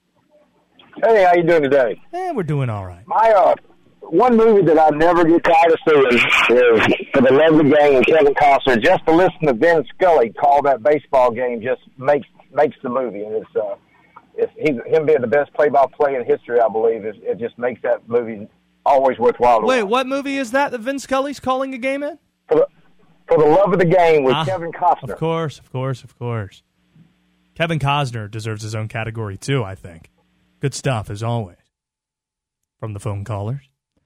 Hey, how you doing today? Eh, we're doing all right. My uh, one movie that I never get tired of seeing is For the Love of the Game with Kevin Costner. Just to listen to Vin Scully call that baseball game just makes makes the movie, and it's uh, it's he's, him being the best play-by-play in history. I believe is, it just makes that movie always worthwhile. Wait, what movie is that that Vin Scully's calling a game in? For the, for the Love of the Game with ah, Kevin Costner. Of course, of course, of course. Kevin Costner deserves his own category, too, I think. Good stuff, as always, from the phone callers.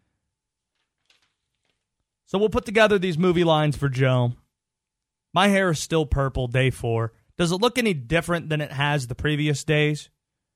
So we'll put together these movie lines for Joe. My hair is still purple, day four. Does it look any different than it has the previous days?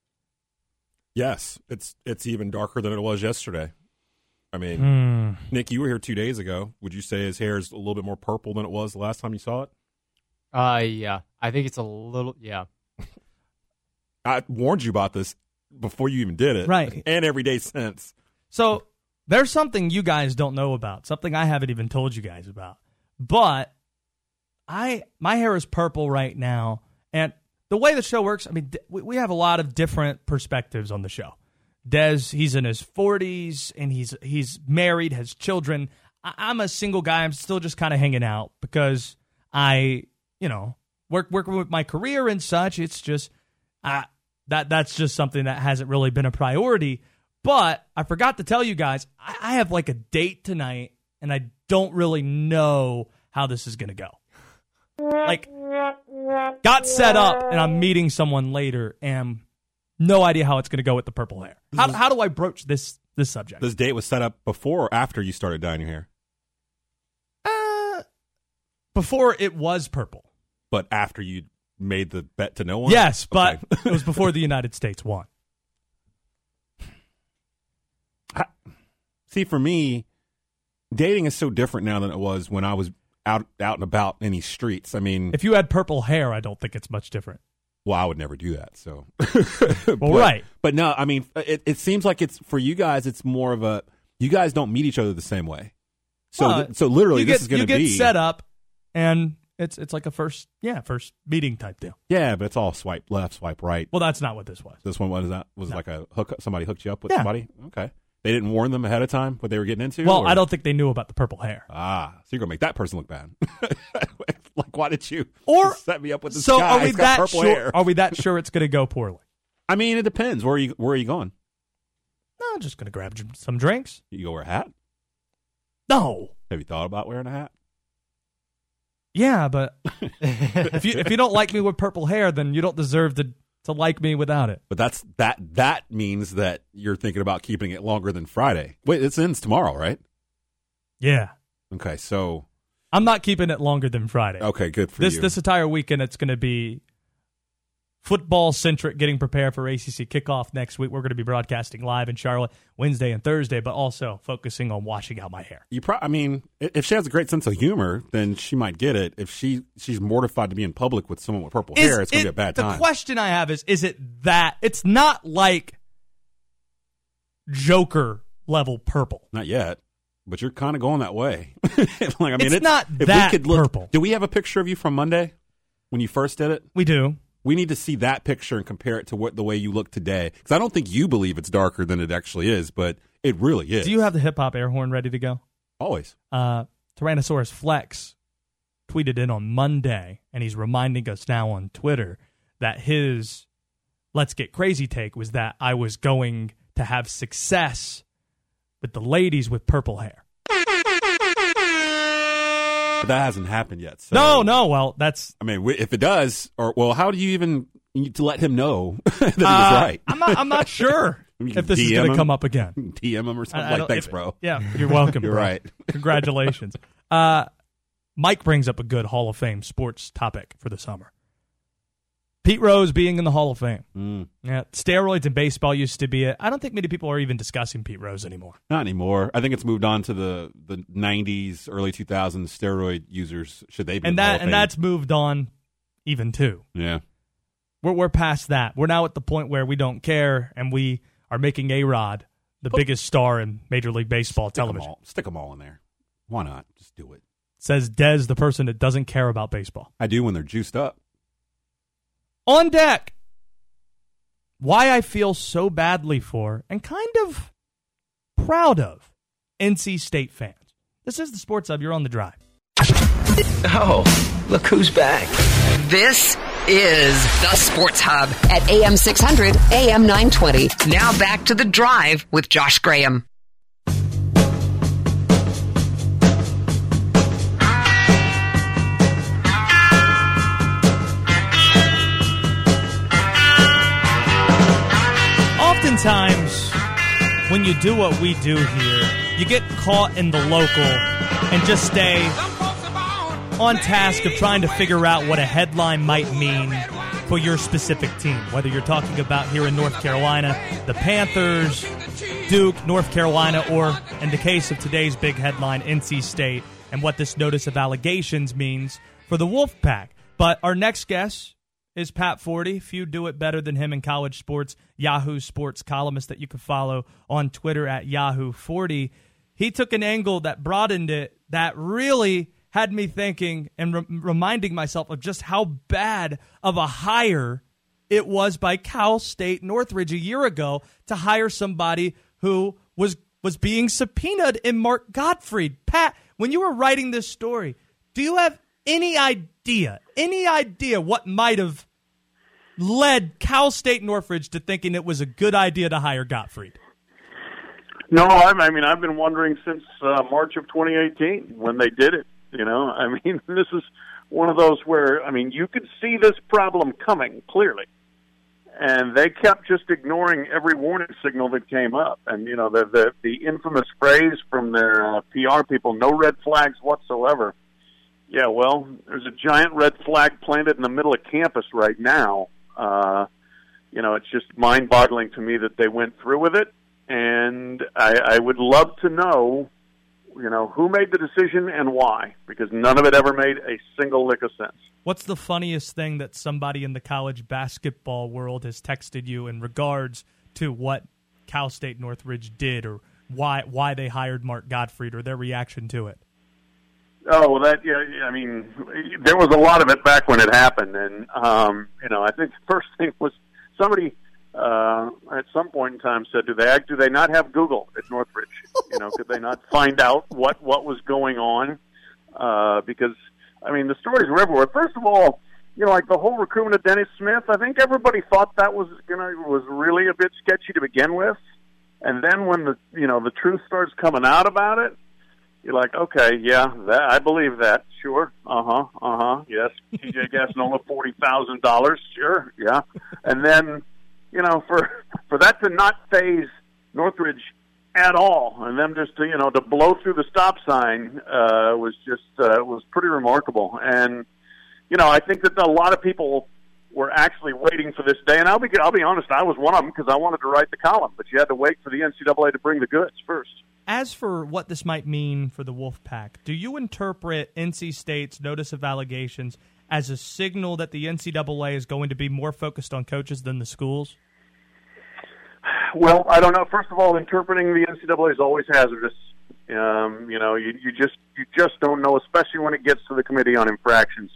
Yes, it's it's even darker than it was yesterday. I mean, mm. Nick, you were here two days ago. Would you say his hair is a little bit more purple than it was the last time you saw it? Uh, yeah. I think it's a little, yeah. I warned you about this before you even did it. Right. And every day since. So there's something you guys don't know about, something I haven't even told you guys about. But I my hair is purple right now, and the way the show works, I mean, we have a lot of different perspectives on the show. Dez, he's in his forties, and he's he's married, has children. I'm a single guy. I'm still just kind of hanging out because I, you know, work working with my career and such. It's just uh, that that's just something that hasn't really been a priority. But I forgot to tell you guys, I, I have like a date tonight, and I don't really know how this is going to go. Like, got set up, and I'm meeting someone later, and no idea how it's going to go with the purple hair. How, how do I broach this this subject? This date was set up before or after you started dyeing your hair? Uh, before it was purple. But after you made the bet to no one? Yes, but okay. It was before the United States won. I, see, for me, dating is so different now than it was when I was out out and about in these streets. I mean, if you had purple hair, I don't think it's much different. Well, I would never do that. So, well, but, right. But no, I mean, it, it seems like it's for you guys. It's more of a you guys don't meet each other the same way. So, well, th- so literally, get, this is going to be you get set up, and it's it's like a first yeah first meeting type deal. Yeah, but it's all swipe left, swipe right. Well, that's not what this was. This one was that was no. like a hook. Somebody hooked you up with yeah. somebody. Okay. They didn't warn them ahead of time what they were getting into? Well, or? I don't think they knew about the purple hair. Ah, so you're going to make that person look bad. Like, why did you or, set me up with this so guy? Are we He's got that purple sure, hair. Are we that sure it's going to go poorly? I mean, it depends. Where are you, where are you going? No, I'm just going to grab some drinks. You go wear a hat? No. Have you thought about wearing a hat? Yeah, but if you if you don't like me with purple hair, then you don't deserve to to like me without it. But that's that that means that you're thinking about keeping it longer than Friday. Wait, it ends tomorrow, right? Yeah. Okay, so I'm not keeping it longer than Friday. Okay, good for this, you. This entire weekend, it's going to be football-centric, getting prepared for A C C kickoff next week. We're going to be broadcasting live in Charlotte Wednesday and Thursday, but also focusing on washing out my hair. You pro- I mean, if she has a great sense of humor, then she might get it. If she she's mortified to be in public with someone with purple Is hair, it's going to it, be a bad the time. The question I have is, is it that? It's not like Joker-level purple. Not yet. But you're kind of going that way. like, I mean, it's, it's not if that we could look, purple. Do we have a picture of you from Monday when you first did it? We do. We need to see that picture and compare it to what the way you look today. Because I don't think you believe it's darker than it actually is, but it really is. Do you have the hip-hop air horn ready to go? Always. Uh, Tyrannosaurus Flex tweeted in on Monday, and he's reminding us now on Twitter that his Let's Get Crazy take was that I was going to have success with the ladies with purple hair. But that hasn't happened yet. So. No, no. Well, that's. I mean, if it does, or well, how do you even you need to let him know that he was uh, right? I'm not. I'm not sure if this D M is going to him, come up again. D M him or something. I, I like, thanks, if, bro. Yeah, you're welcome. You're bro. right. Congratulations. Uh, Mike brings up a good Hall of Fame sports topic for the summer. Pete Rose being in the Hall of Fame. Mm. Yeah, steroids in baseball used to be it. I don't think many people are even discussing Pete Rose anymore. Not anymore. I think it's moved on to the, the nineties, early two thousands steroid users. Should they be? And in the Hall that of and Fame. that's moved on, even too. Yeah, we're we're past that. We're now at the point where we don't care, and we are making A-Rod the Put, biggest star in Major League Baseball stick television. Them all, stick them all in there. Why not? Just do it. Says Dez, the person that doesn't care about baseball. I do when they're juiced up. On deck. Why I feel so badly for and kind of proud of N C State fans. This is the Sports Hub. You're on the drive. Oh, look who's back. This is the Sports Hub at A M six hundred, A M nine twenty. Now back to the drive with Josh Graham. Oftentimes, when you do what we do here, you get caught in the local and just stay on task of trying to figure out what a headline might mean for your specific team. Whether you're talking about here in North Carolina, the Panthers, Duke, North Carolina, or in the case of today's big headline, N C State, and what this notice of allegations means for the Wolfpack. But our next guest is Pat Forty. Few do it better than him in college sports. Yahoo Sports columnist that you can follow on Twitter at Yahoo forty. He took an angle that broadened it that really had me thinking and re- reminding myself of just how bad of a hire it was by Cal State Northridge a year ago to hire somebody who was was being subpoenaed in Mark Gottfried. Pat, when you were writing this story, do you have any idea, any idea what might have led Cal State Northridge to thinking it was a good idea to hire Gottfried? No, I, I mean, I've been wondering since uh, March of twenty eighteen when they did it. You know, I mean, this is one of those where, I mean, you could see this problem coming, clearly. And they kept just ignoring every warning signal that came up. And, you know, the the, the infamous phrase from their uh, P R people, no red flags whatsoever. Yeah, well, there's a giant red flag planted in the middle of campus right now. Uh, you know, it's just mind-boggling to me that they went through with it. And I, I would love to know, you know, who made the decision and why, because none of it ever made a single lick of sense. What's the funniest thing that somebody in the college basketball world has texted you in regards to what Cal State Northridge did, or why why they hired Mark Gottfried, or their reaction to it? Oh, well, that, yeah, I mean, there was a lot of it back when it happened. And, um, you know, I think the first thing was somebody uh, at some point in time said, do they do they not have Google at Northridge? You know, could they not find out what, what was going on? Uh, because, I mean, the stories were everywhere. First of all, you know, like the whole recruitment of Dennis Smith, I think everybody thought that was gonna was really a bit sketchy to begin with. And then when the, you know, the truth starts coming out about it, you're like, okay, yeah, that, I believe that. Sure. Uh-huh. Uh-huh. Yes. T J Gassnola, forty thousand dollars. Sure. Yeah. And then, you know, for for that to not faze Northridge at all, and them just to, you know, to blow through the stop sign uh, was just uh, was pretty remarkable. And, you know, I think that a lot of people were actually waiting for this day. And I'll be I'll be honest, I was one of them because I wanted to write the column, but you had to wait for the N C double A to bring the goods first. As for what this might mean for the Wolfpack, do you interpret N C State's notice of allegations as a signal that the N C double A is going to be more focused on coaches than the schools? Well, I don't know. First of all, interpreting the N C double A is always hazardous. Um, you know, you, you just you just don't know, especially when it gets to the Committee on Infractions.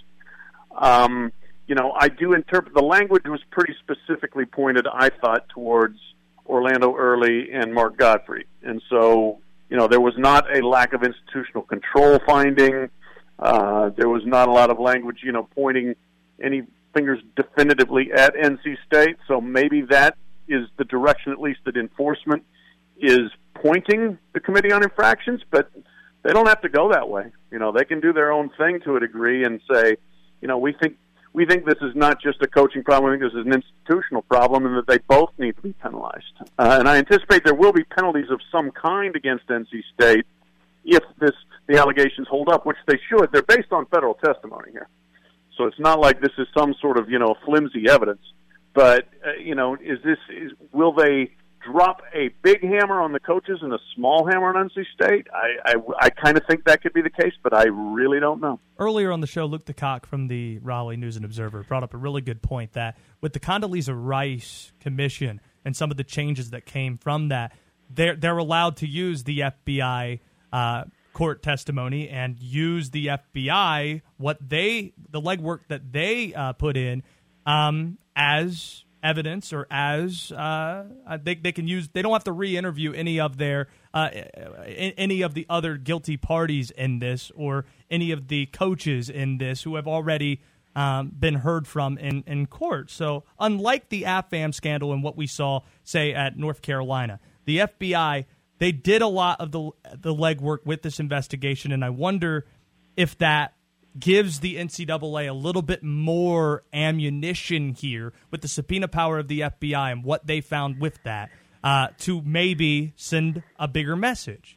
Um, you know, I do interpret the language was pretty specifically pointed, I thought, towards Orlando Early and Mark Gottfried. And so, you know, there was not a lack of institutional control finding. Uh, there was not a lot of language, you know, pointing any fingers definitively at N C State. So maybe that is the direction, at least, that enforcement is pointing the Committee on Infractions. But they don't have to go that way. You know, they can do their own thing to a degree and say, you know, we think We think this is not just a coaching problem. We think this is an institutional problem, and that they both need to be penalized. Uh, and I anticipate there will be penalties of some kind against N C State if this the allegations hold up, which they should. They're based on federal testimony here, so it's not like this is some sort of, you know, flimsy evidence. But uh, you know, is this is will they drop a big hammer on the coaches and a small hammer on N C State? I, I, I kind of think that could be the case, but I really don't know. Earlier on the show, Luke DeCock from the Raleigh News and Observer brought up a really good point that with the Condoleezza Rice Commission and some of the changes that came from that, they're, they're allowed to use the F B I uh, court testimony and use the F B I, what they, the legwork that they uh, put in um, as evidence, or as uh, they they can use. They don't have to re-interview any of their uh, any of the other guilty parties in this, or any of the coaches in this who have already um, been heard from in, in court. So unlike the A F A M scandal and what we saw, say, at North Carolina, the F B I, they did a lot of the the legwork with this investigation, and I wonder if that gives the N C double A a little bit more ammunition here with the subpoena power of the F B I and what they found with that uh, to maybe send a bigger message.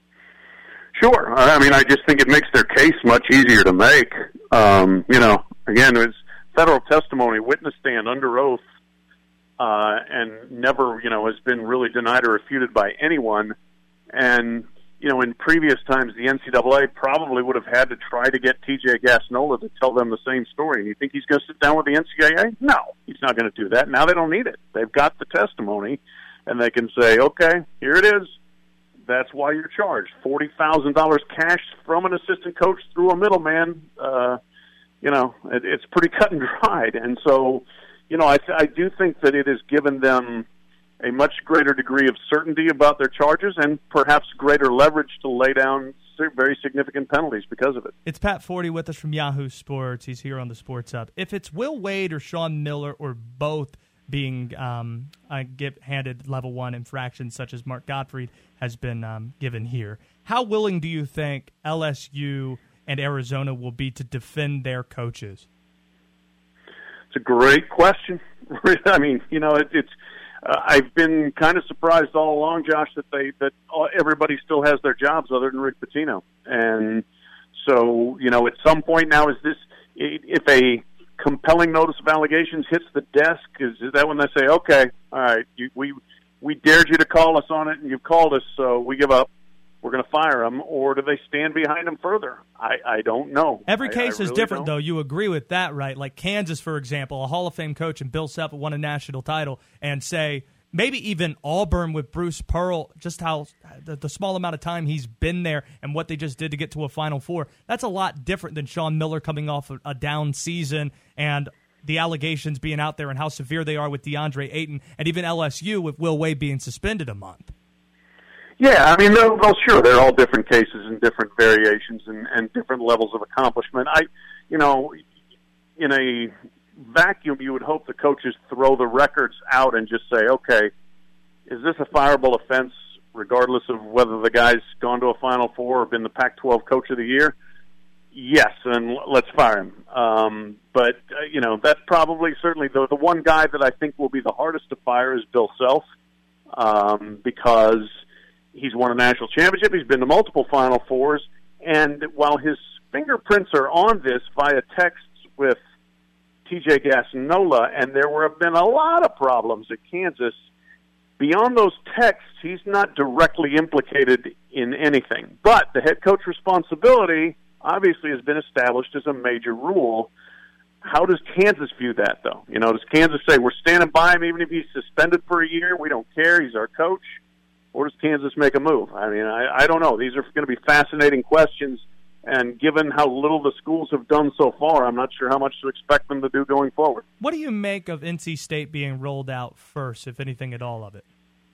Sure. I mean, I just think it makes their case much easier to make. Um, you know, again, it's federal testimony, witness stand, under oath, uh, and never, you know, has been really denied or refuted by anyone. And you know, in previous times, the N C double A probably would have had to try to get T J Gassnola to tell them the same story. And you think he's going to sit down with the N C double A? No, he's not going to do that. Now they don't need it. They've got the testimony, and they can say, okay, here it is. That's why you're charged. forty thousand dollars cash from an assistant coach through a middleman. Uh, you know, it, it's pretty cut and dried. And so, you know, I, I do think that it has given them a much greater degree of certainty about their charges, and perhaps greater leverage to lay down very significant penalties because of it. It's Pat Forty with us from Yahoo Sports. He's here on the Sports Hub. If it's Will Wade or Sean Miller or both being um, uh, give, handed level one infractions such as Mark Gottfried has been um, given here. How willing do you think L S U and Arizona will be to defend their coaches? It's a great question. I mean, you know, it, it's. Uh, I've been kind of surprised all along, Josh, that they that all, everybody still has their jobs other than Rick Pitino. And so, you know, at some point now, is this if a compelling notice of allegations hits the desk? Is, is that when they say, okay, all right, you, we we dared you to call us on it, and you've called us, so we give up. We're going to fire him, or do they stand behind him further? I, I don't know. Every I, case I is really different, don't. though. You agree with that, right? Like Kansas, for example, a Hall of Fame coach and Bill Self won a national title, and say maybe even Auburn with Bruce Pearl, just how the, the small amount of time he's been there and what they just did to get to a Final Four. That's a lot different than Sean Miller coming off a, a down season and the allegations being out there and how severe they are with DeAndre Ayton, and even L S U with Will Wade being suspended a month. Yeah, I mean, they're, well, sure, they're all different cases and different variations and, and different levels of accomplishment. I, you know, in a vacuum, you would hope the coaches throw the records out and just say, okay, is this a fireable offense regardless of whether the guy's gone to a Final Four or been the Pac twelve Coach of the Year? Yes, and let's fire him. Um, but, uh, you know, that's probably certainly the, the one guy that I think will be the hardest to fire is Bill Self, um, because he's won a national championship. He's been to multiple Final Fours. And while his fingerprints are on this via texts with T J Gassnola, and there were, have been a lot of problems at Kansas, beyond those texts, he's not directly implicated in anything. But the head coach responsibility obviously has been established as a major rule. How does Kansas view that, though? You know, does Kansas say, we're standing by him even if he's suspended for a year, we don't care, he's our coach? Or does Kansas make a move? I mean, I, I don't know. These are going to be fascinating questions, and given how little the schools have done so far, I'm not sure how much to expect them to do going forward. What do you make of N C State being rolled out first, if anything at all of it?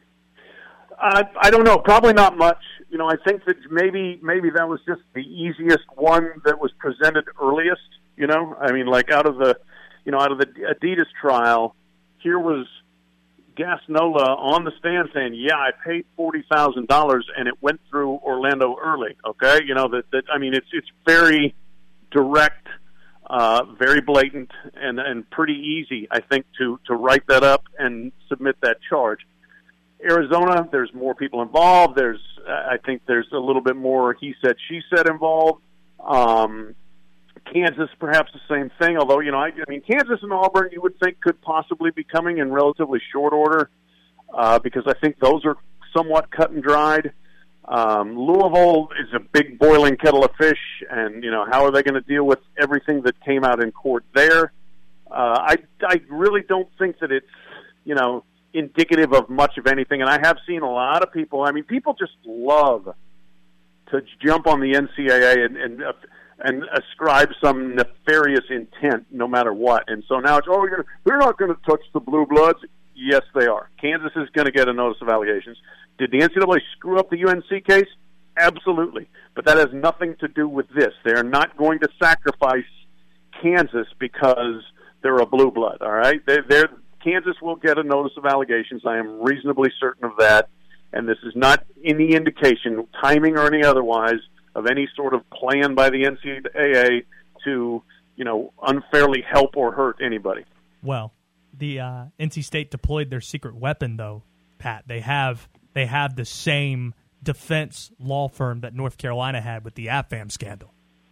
I, I don't know. Probably not much. You know, I think that maybe maybe that was just the easiest one that was presented earliest. You know, I mean, like out of the, you know, out of the Adidas trial, here was Gassnola on the stand saying, "Yeah, I paid forty thousand dollars and it went through Orlando early." Okay, you know that. that I mean, it's it's very direct, uh, very blatant, and and pretty easy, I think, to to write that up and submit that charge. Arizona, there's more people involved. There's, I think, there's a little bit more he said, she said involved. Um, Kansas, perhaps the same thing. Although, you know, I, I mean, Kansas and Auburn, you would think could possibly be coming in relatively short order uh, because I think those are somewhat cut and dried. Um, Louisville is a big boiling kettle of fish, and you know, how are they going to deal with everything that came out in court there? Uh, I, I really don't think that it's, you know, indicative of much of anything. And I have seen a lot of people, I mean, people just love to jump on the N C double A and, and, uh, and ascribe some nefarious intent no matter what. And so now it's, oh, you're, they're not going to touch the Blue Bloods. Yes, they are. Kansas is going to get a notice of allegations. Did the N C double A screw up the U N C case? Absolutely. But that has nothing to do with this. They're not going to sacrifice Kansas because they're a blue blood, all right? They're, they're Kansas will get a notice of allegations. I am reasonably certain of that. And this is not any indication, timing or any otherwise, of any sort of plan by the N C double A to, you know, unfairly help or hurt anybody. Well, the uh, N C State deployed their secret weapon, though, Pat. They have they have the same defense law firm that North Carolina had with the A F A M scandal.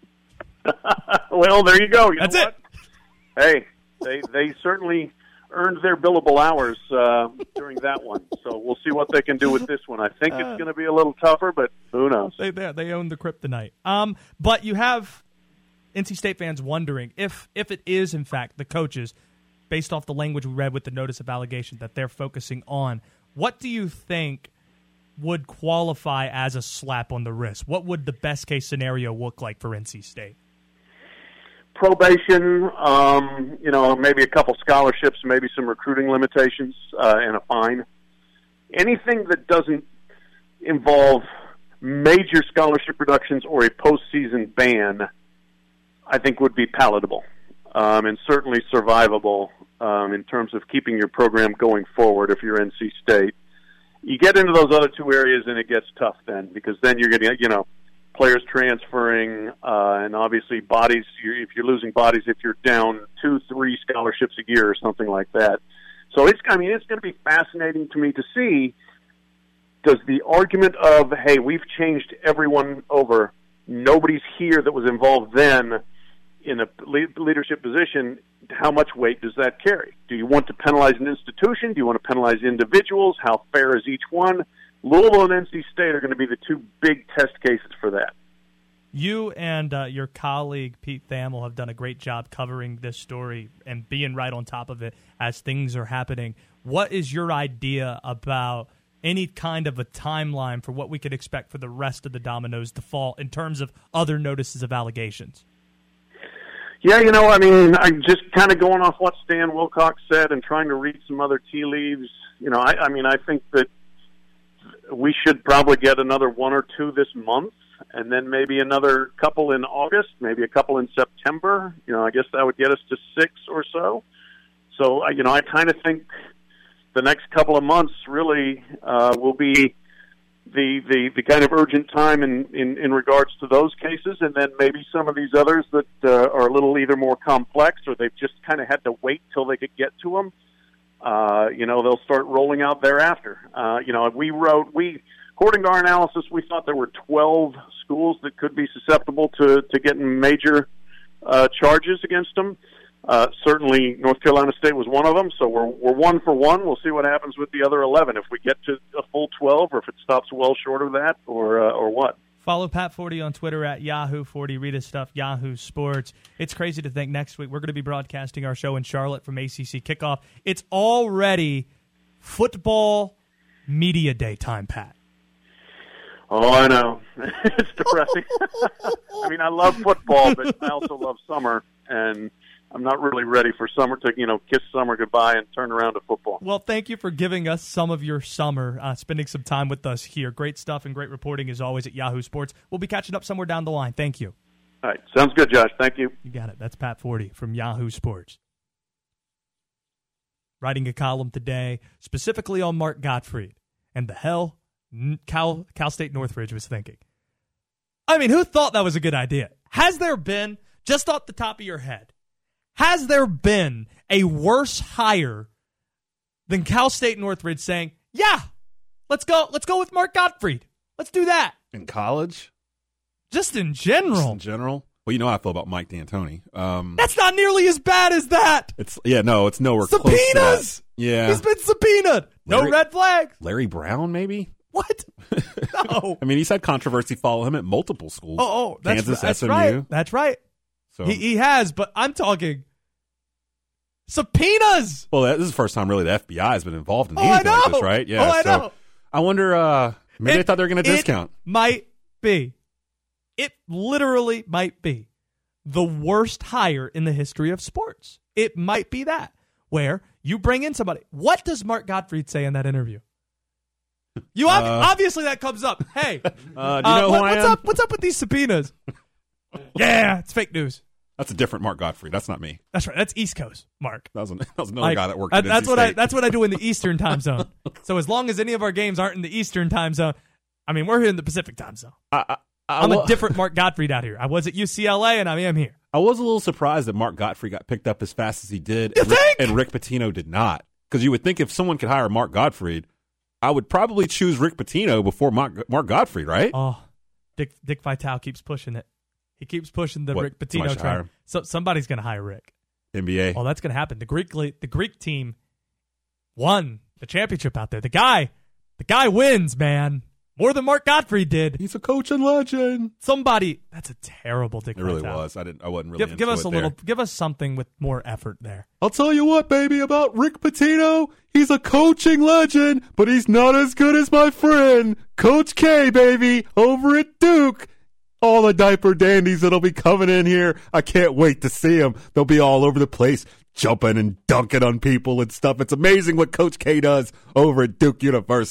Well, there you go. You That's know it. What? Hey, they they certainly earned their billable hours uh, during that one. So we'll see what they can do with this one. I think it's going to be a little tougher, but who knows? They they, they own the kryptonite. Um, but you have N C State fans wondering if if it is, in fact, the coaches, based off the language we read with the notice of allegation, that they're focusing on. What do you think would qualify as a slap on the wrist? What would the best-case scenario look like for N C State? Probation, um, you know, maybe a couple scholarships, maybe some recruiting limitations, uh, and a fine. Anything that doesn't involve major scholarship reductions or a postseason ban, I think would be palatable, um, and certainly survivable um, in terms of keeping your program going forward if you're N C State. You get into those other two areas and it gets tough then, because then you're going to, you know, players transferring, uh, and obviously bodies, you're, if you're losing bodies, if you're down two, three scholarships a year or something like that. So it's, I mean, it's going to be fascinating to me to see, does the argument of, hey, we've changed everyone over, nobody's here that was involved then in a leadership position, how much weight does that carry? Do you want to penalize an institution? Do you want to penalize individuals? How fair is each one? Louisville and N C State are going to be the two big test cases for that. You and uh, your colleague, Pete Thamel, have done a great job covering this story and being right on top of it as things are happening. What is your idea about any kind of a timeline for what we could expect for the rest of the dominoes to fall in terms of other notices of allegations? Yeah, you know, I mean, I'm just kind of going off what Stan Wilcox said and trying to read some other tea leaves. You know, I, I mean, I think that we should probably get another one or two this month, and then maybe another couple in August, maybe a couple in September. You know, I guess that would get us to six or so. So, you know, I kind of think the next couple of months really uh, will be the, the, the kind of urgent time in, in, in regards to those cases, and then maybe some of these others that uh, are a little either more complex or they've just kind of had to wait till they could get to them. Uh, you know, they'll start rolling out thereafter. Uh, you know, we wrote, we, according to our analysis, we thought there were twelve schools that could be susceptible to, to getting major uh, charges against them. Uh, certainly North Carolina State was one of them, so we're, we're one for one. We'll see what happens with the other eleven, if we get to a full twelve or if it stops well short of that or, uh, or what. Follow Pat forty on Twitter at Yahoo forty. Read his stuff, Yahoo Sports. It's crazy to think next week we're going to be broadcasting our show in Charlotte from A C C Kickoff. It's already football media day time, Pat. Oh, I know. It's depressing. I mean, I love football, but I also love summer, and I'm not really ready for summer to, you know, kiss summer goodbye and turn around to football. Well, thank you for giving us some of your summer, uh, spending some time with us here. Great stuff and great reporting as always at Yahoo Sports. We'll be catching up somewhere down the line. Thank you. All right. Sounds good, Josh. Thank you. You got it. That's Pat forty from Yahoo Sports. Writing a column today specifically on Mark Gottfried and the hell Cal, Cal State Northridge was thinking. I mean, who thought that was a good idea? Has there been, just off the top of your head, has there been a worse hire than Cal State Northridge saying, yeah, let's go, let's go with Mark Gottfried. Let's do that. In college? Just in general. Just in general? Well, you know how I feel about Mike D'Antoni. Um, That's not nearly as bad as that. It's yeah, no, it's nowhere Subpoenas! close to that. Yeah. He's been subpoenaed. No Larry, red flags. Larry Brown, maybe? What? No. I mean, he's had controversy follow him at multiple schools. Oh, oh that's, Kansas, that's S M U. right. That's right. So he, he has, but I'm talking subpoenas. Well, this is the first time really the F B I has been involved in oh, anything I know. like this, right? Yeah. Oh, I so know. I wonder, uh, maybe it, they thought they were going to it discount. Might be. It literally might be the worst hire in the history of sports. It might be that, where you bring in somebody. What does Mark Gottfried say in that interview? You ob- uh, obviously that comes up. Hey, uh, do you know uh, who what, I what's am? up? What's up with these subpoenas? Yeah, it's fake news. That's a different Mark Gottfried. That's not me. That's right. That's East Coast, Mark. That was, an, that was another like, guy that worked. That, at that's N C what State. I. That's what I do in the Eastern time zone. So as long as any of our games aren't in the Eastern time zone, I mean, we're here in the Pacific time zone. I, I, I, I'm well, a different Mark Gottfried out here. I was at U C L A, and I am here. I was a little surprised that Mark Gottfried got picked up as fast as he did, you and, Rick, think? and Rick Pitino did not. Because you would think if someone could hire Mark Gottfried, I would probably choose Rick Pitino before Mark, Mark Gottfried, right? Oh, Dick Dick Vitale keeps pushing it. He keeps pushing the What, Rick Pitino train. So somebody's going to hire Rick. N B A. Oh, that's going to happen. The Greek the Greek team won the championship out there. The guy, the guy wins, man. More than Mark Gottfried did. He's a coach and legend. Somebody. That's a terrible Dick It really Vitale. was. I didn't. I wasn't really. Give, into give us it a there. little. Give us something with more effort there. I'll tell you what, baby, about Rick Pitino. He's a coaching legend, but he's not as good as my friend, Coach K, baby, over at Duke. All the diaper dandies that'll be coming in here. I can't wait to see them. They'll be all over the place, jumping and dunking on people and stuff. It's amazing what Coach K does over at Duke University.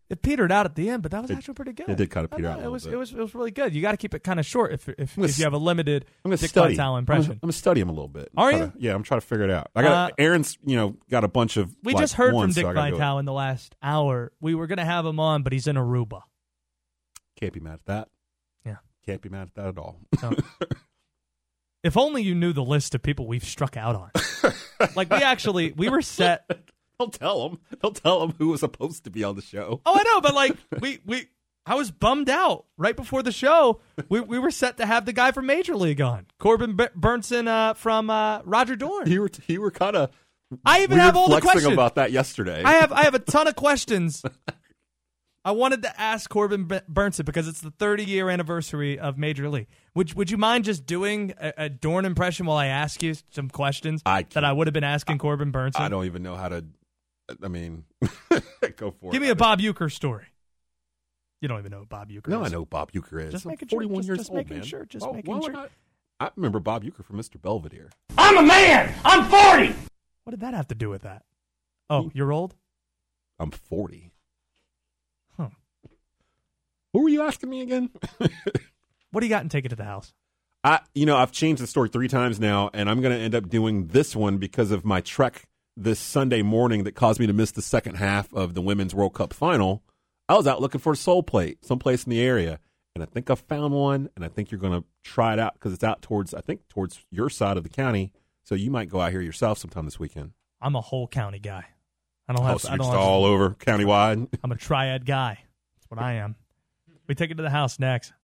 It petered out at the end, but that was actually pretty good. It did kind of peter I out. know, A it was bit. it was it was really good. You got to keep it kind of short if if, gonna if you have a limited I'm gonna Dick study. Vitale I'm impression. gonna, I'm gonna study him a little bit. Are Try you? to- yeah, I'm trying to figure it out. I got Uh, Aaron's. You know, got a bunch of. We like, just heard ones, from Dick so I gotta do it. Vitale in the last hour. We were going to have him on, but he's in Aruba. Can't be mad at that. Yeah, can't be mad at that at all. So, if only you knew the list of people we've struck out on. Like we actually we were set. They'll tell them. They'll tell them who was supposed to be on the show. Oh, I know, but like we we. I was bummed out right before the show. We we were set to have the guy from Major League on, Corbin B- Burnson uh, from uh, Roger Dorn. You were you were kind of. I even have all the flexing questions about that yesterday. I have I have a ton of questions. I wanted to ask Corbin B- Burnson because it's the thirty year anniversary of Major League. Would Would you mind just doing a, a Dorn impression while I ask you some questions I that I would have been asking Corbin Burnson? I don't even know how to. I mean, go for it. Give me a Bob Uecker story. You don't even know who Bob Uecker No, is. I know who Bob Uecker is. Just I'm making sure. forty-one Just, years just old, making man. sure. Just Oh, making why would sure. I, I remember Bob Uecker from Mister Belvedere. I'm a man. I'm forty. What did that have to do with that? Oh, you're old? I'm forty. Huh. Who were you asking me again? What do you got in Take It to the House? I, you know, I've changed the story three times now, and I'm going to end up doing this one because of my trek this Sunday morning that caused me to miss the second half of the Women's World Cup final. I was out looking for a soul plate someplace in the area, and I think I found one, and I think you're going to try it out because it's out towards, I think, towards your side of the county, so you might go out here yourself sometime this weekend. I'm a whole county guy. I don't have. Oh, so I you're don't just have all over countywide? I'm a triad guy. That's what I am. We take it to the house next.